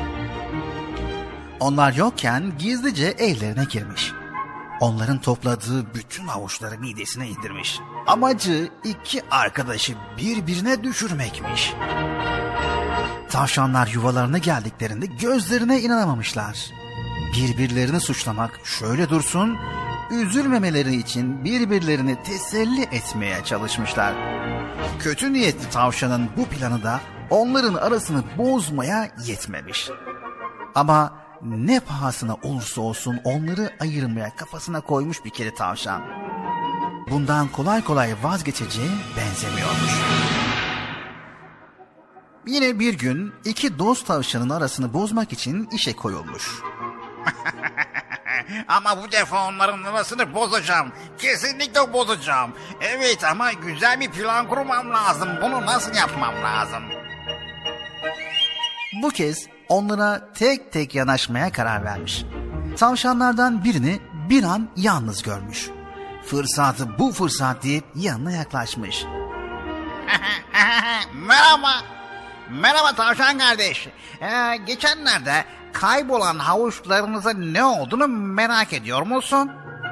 B: Onlar yokken gizlice evlerine girmiş. Onların topladığı bütün havuçları midesine indirmiş. Amacı iki arkadaşı birbirine düşürmekmiş. Tavşanlar yuvalarına geldiklerinde gözlerine inanamamışlar. Birbirlerini suçlamak şöyle dursun, üzülmemeleri için birbirlerini teselli etmeye çalışmışlar. Kötü niyetli tavşanın bu planı da onların arasını bozmaya yetmemiş. Ama ne pahasına olursa olsun onları ayırmaya kafasına koymuş bir kere tavşan. Bundan kolay kolay vazgeçeceği benzemiyormuş. Yine bir gün iki dost tavşanın arasını bozmak için işe koyulmuş.
N: Ama bu defa onların arasını bozacağım. Kesinlikle bozacağım. Evet ama güzel bir plan kurmam lazım. Bunu nasıl yapmam lazım?
B: Bu kez onlara tek tek yanaşmaya karar vermiş. Tavşanlardan birini bir an yalnız görmüş. Fırsatı bu fırsat deyip yanına yaklaşmış.
N: Merhaba. Merhaba tavşan kardeş. Ee, geçenlerde kaybolan havuçlarınızın ne olduğunu merak ediyor musun?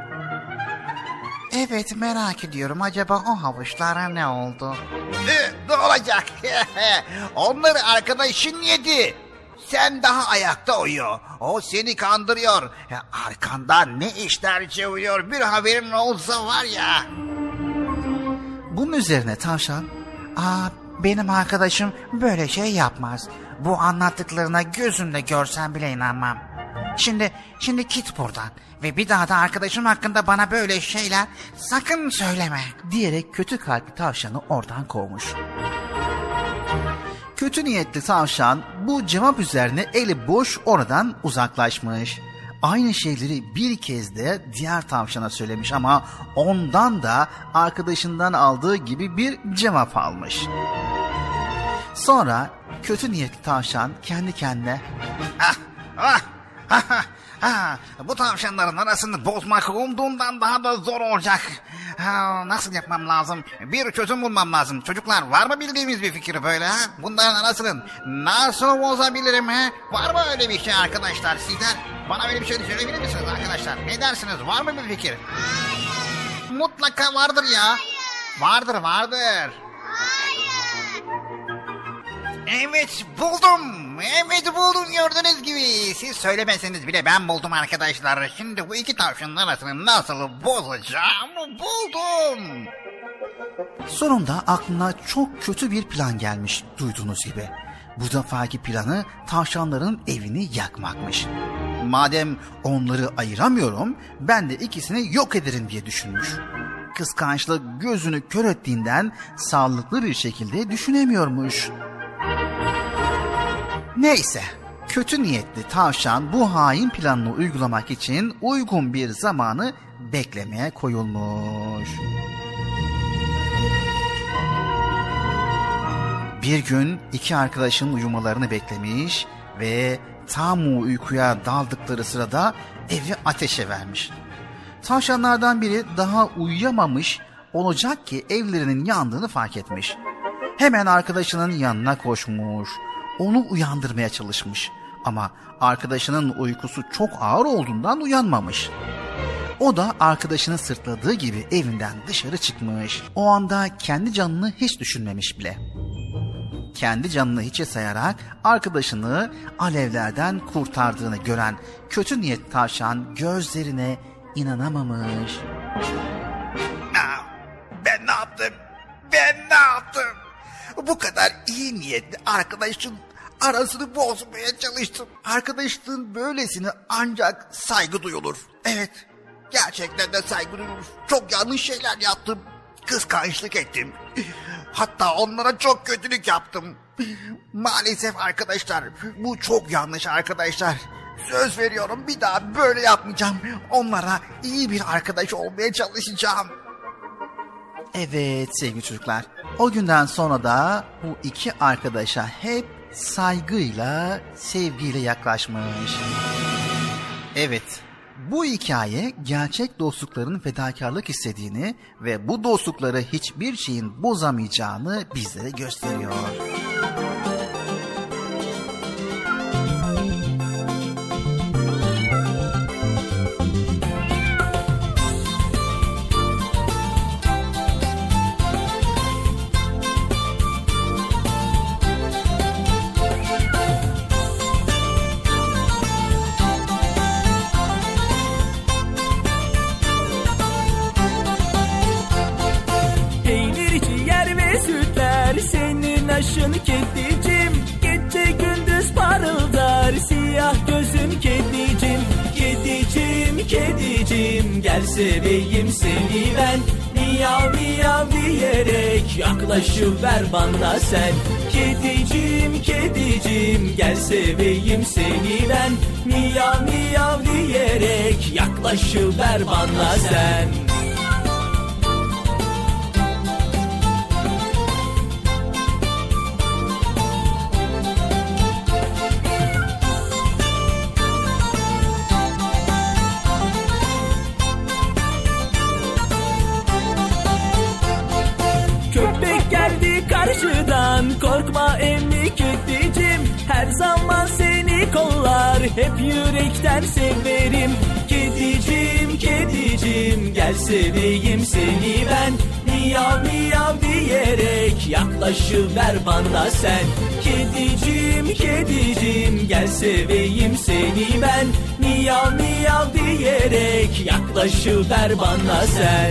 B: Evet merak ediyorum. Acaba o havuçlara ne oldu?
N: Ee, ne olacak? Onları arkadaşın yedi. Sen daha ayakta uyuyor. O seni kandırıyor. Arkandan ne işler çeviriyor bir haberin olsa var ya.
B: Bunun üzerine tavşan,
N: Aa, benim arkadaşım böyle şey yapmaz. Bu anlattıklarına gözümle görsem bile inanmam. Şimdi, şimdi git buradan. Ve bir daha da arkadaşım hakkında bana böyle şeyler sakın söyleme.
B: Diyerek kötü kalpli tavşanı oradan kovmuş. Kötü niyetli tavşan bu cevap üzerine eli boş oradan uzaklaşmış. Aynı şeyleri bir kez de diğer tavşana söylemiş ama ondan da arkadaşından aldığı gibi bir cevap almış. Sonra kötü niyetli tavşan kendi kendine
N: ah, ah, ah, ah, ah, bu tavşanların arasını bozmak umduğumdan daha da zor olacak. Ha, nasıl yapmam lazım? Bir çözüm bulmam lazım. Çocuklar var mı bildiğimiz bir fikir böyle ha? Bunların arasını nasıl bozabilirim ha? Var mı öyle bir şey arkadaşlar sizler? Bana böyle bir şey söyleyebilir misiniz arkadaşlar? Ne dersiniz? Var mı bir fikir? Hayır. Mutlaka vardır ya. Hayır. Vardır vardır. Hayır. Evet buldum. Evet buldum gördüğünüz gibi. Siz söylemeseniz bile ben buldum arkadaşlar. Şimdi bu iki tavşanın arasını nasıl bozacağım buldum.
B: Sonunda aklına çok kötü bir plan gelmiş duyduğunuz gibi. Bu defaki planı tavşanların evini yakmakmış. Madem onları ayıramıyorum, ben de ikisini yok ederim diye düşünmüş. Kıskançlık gözünü kör ettiğinden sağlıklı bir şekilde düşünemiyormuş. Neyse, kötü niyetli tavşan bu hain planını uygulamak için uygun bir zamanı beklemeye koyulmuş. Bir gün iki arkadaşın uyumalarını beklemiş ve tam uykuya daldıkları sırada evi ateşe vermiş. Tavşanlardan biri daha uyuyamamış olacak ki evlerinin yandığını fark etmiş. Hemen arkadaşının yanına koşmuş, onu uyandırmaya çalışmış. Ama arkadaşının uykusu çok ağır olduğundan uyanmamış. O da arkadaşını sırtladığı gibi evinden dışarı çıkmış. O anda kendi canını hiç düşünmemiş bile. Kendi canını hiçe sayarak arkadaşını alevlerden kurtardığını gören kötü niyet tavşan gözlerine inanamamış.
N: Ben ne yaptım? Ben ne yaptım? Bu kadar iyi niyetli arkadaşın arasını bozmaya çalıştım. Arkadaşlığın böylesine ancak saygı duyulur. Evet, gerçekten de saygı duyulur. Çok yanlış şeyler yaptım. Kıskançlık ettim. Hatta onlara çok kötülük yaptım. Maalesef arkadaşlar, bu çok yanlış arkadaşlar. Söz veriyorum, bir daha böyle yapmayacağım. Onlara iyi bir arkadaş olmaya çalışacağım.
B: Evet sevgili çocuklar, o günden sonra da bu iki arkadaşa hep saygıyla, sevgiyle yaklaşmış. Evet, bu hikaye gerçek dostlukların fedakarlık istediğini ve bu dostlukları hiçbir şeyin bozamayacağını bizlere gösteriyor.
O: Yaşın kedicim, gece gündüz parıldar siyah gözün kedicim. Kedicim, kedicim, gel seveyim seni ben. Miyav miyav diyerek yaklaşıver bana sen. Kedicim, kedicim, gel seveyim seni ben. Miyav miyav diyerek yaklaşıver bana sen. Karşıdan korkma emmi kedicim, her zaman seni kollar, hep yürekten severim. Kedicim, kedicim, gel seveyim seni ben. Miyav miyav diyerek yaklaşıver bana sen. Kedicim, kedicim, gel seveyim seni ben. Miyav miyav diyerek yaklaşıver bana sen.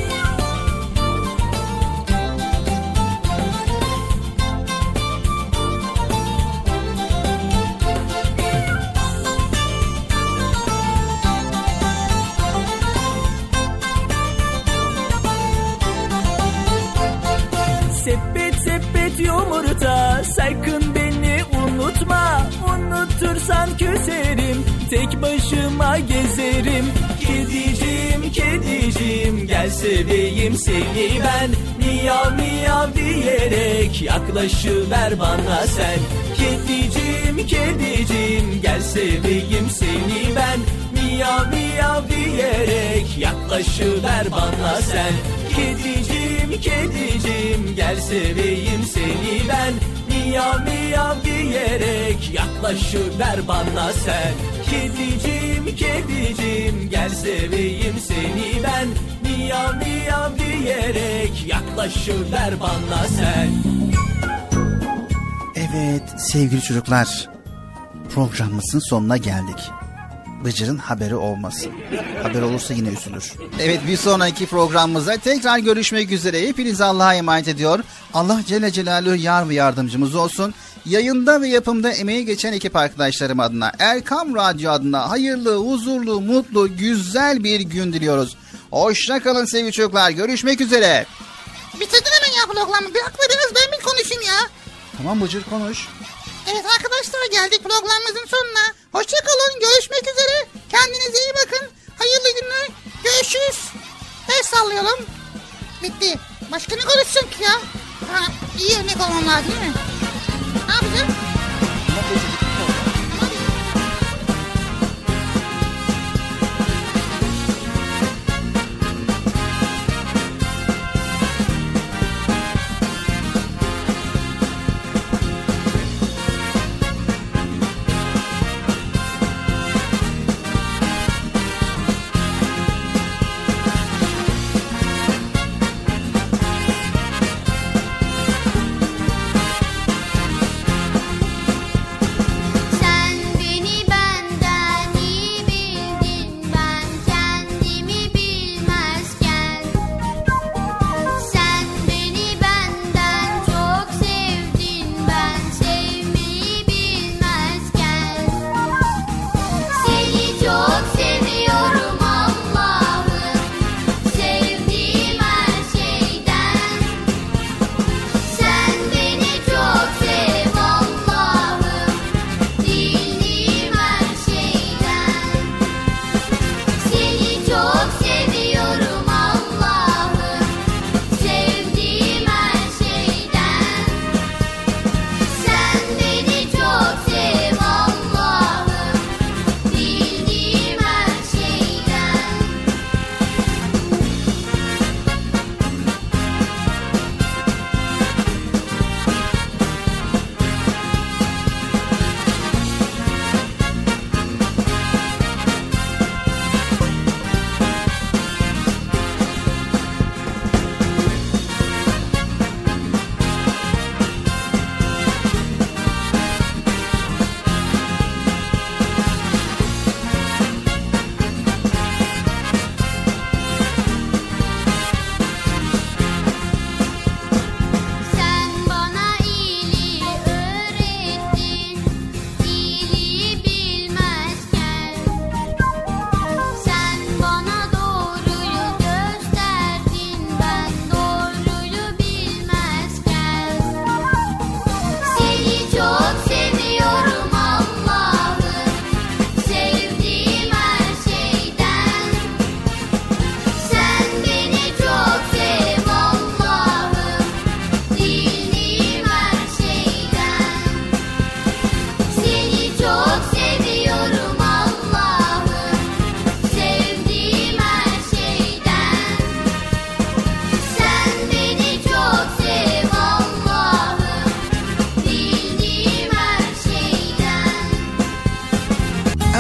O: Sepet sepet yumurta, sakın beni unutma. Unutursan küserim, tek başıma gezerim. Kedicim, kedicim, gel seveyim seni ben. Miyav miyav diyerek yaklaşıver bana sen. Kedicim, kedicim, gel seveyim seni ben. Miyav miyav diyerek yaklaşıver bana sen. Kedicim, kedicim, gel seveyim seni ben. Miyav miyav diyerek yaklaşıver bana sen. Kedicim, kedicim, gel seveyim seni ben. Miyav miyav diyerek yaklaşıver bana sen.
B: Evet sevgili çocuklar, programımızın sonuna geldik. Bıcır'ın haberi olmasın. Haber olursa yine üzülür. Evet, bir sonraki programımızda tekrar görüşmek üzere. Hepinizi Allah'a emanet ediyor. Allah Celle Celaluhu yar ve yardımcımız olsun. Yayında ve yapımda emeği geçen ekip arkadaşlarım adına, Erkam Radyo adına hayırlı, huzurlu, mutlu, güzel bir gün diliyoruz. Hoşça kalın sevgili çocuklar. Görüşmek üzere.
C: Bitirdin hemen ya programı. Bırak biraz ben bir konuşayım ya.
B: Tamam Bıcır, konuş.
C: Evet arkadaşlar, geldik programımızın sonuna. Hoşça kalın, görüşmek üzere. Kendinize iyi bakın. Hayırlı günler. Görüşürüz. El sallayalım. Bitti. Başka ne konuşacak ki ya? Ha, iyi örnek olmam lazım değil mi? Ne yapacağım?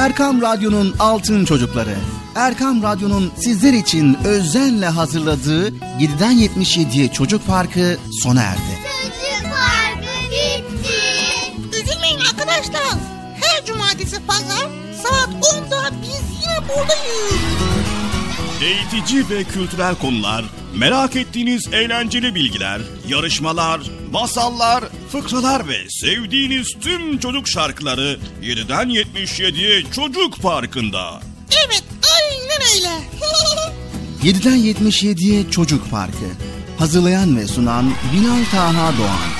B: Erkam Radyo'nun Altın Çocukları. Erkam Radyo'nun sizler için özenle hazırladığı yediden yetmiş yediye Çocuk Parkı sona erdi.
A: Çocuk Parkı bitti.
C: Üzülmeyin arkadaşlar. Her cumartesi pazar saat onda biz yine buradayız.
G: Eğitici ve kültürel konular, merak ettiğiniz eğlenceli bilgiler, yarışmalar, masallar, fıkralar ve sevdiğiniz tüm çocuk şarkıları yediden yetmiş yediye Çocuk Parkı'nda.
C: Evet, aynen öyle.
B: yediden yetmiş yediye Çocuk Parkı. Hazırlayan ve sunan Binal Taha Doğan.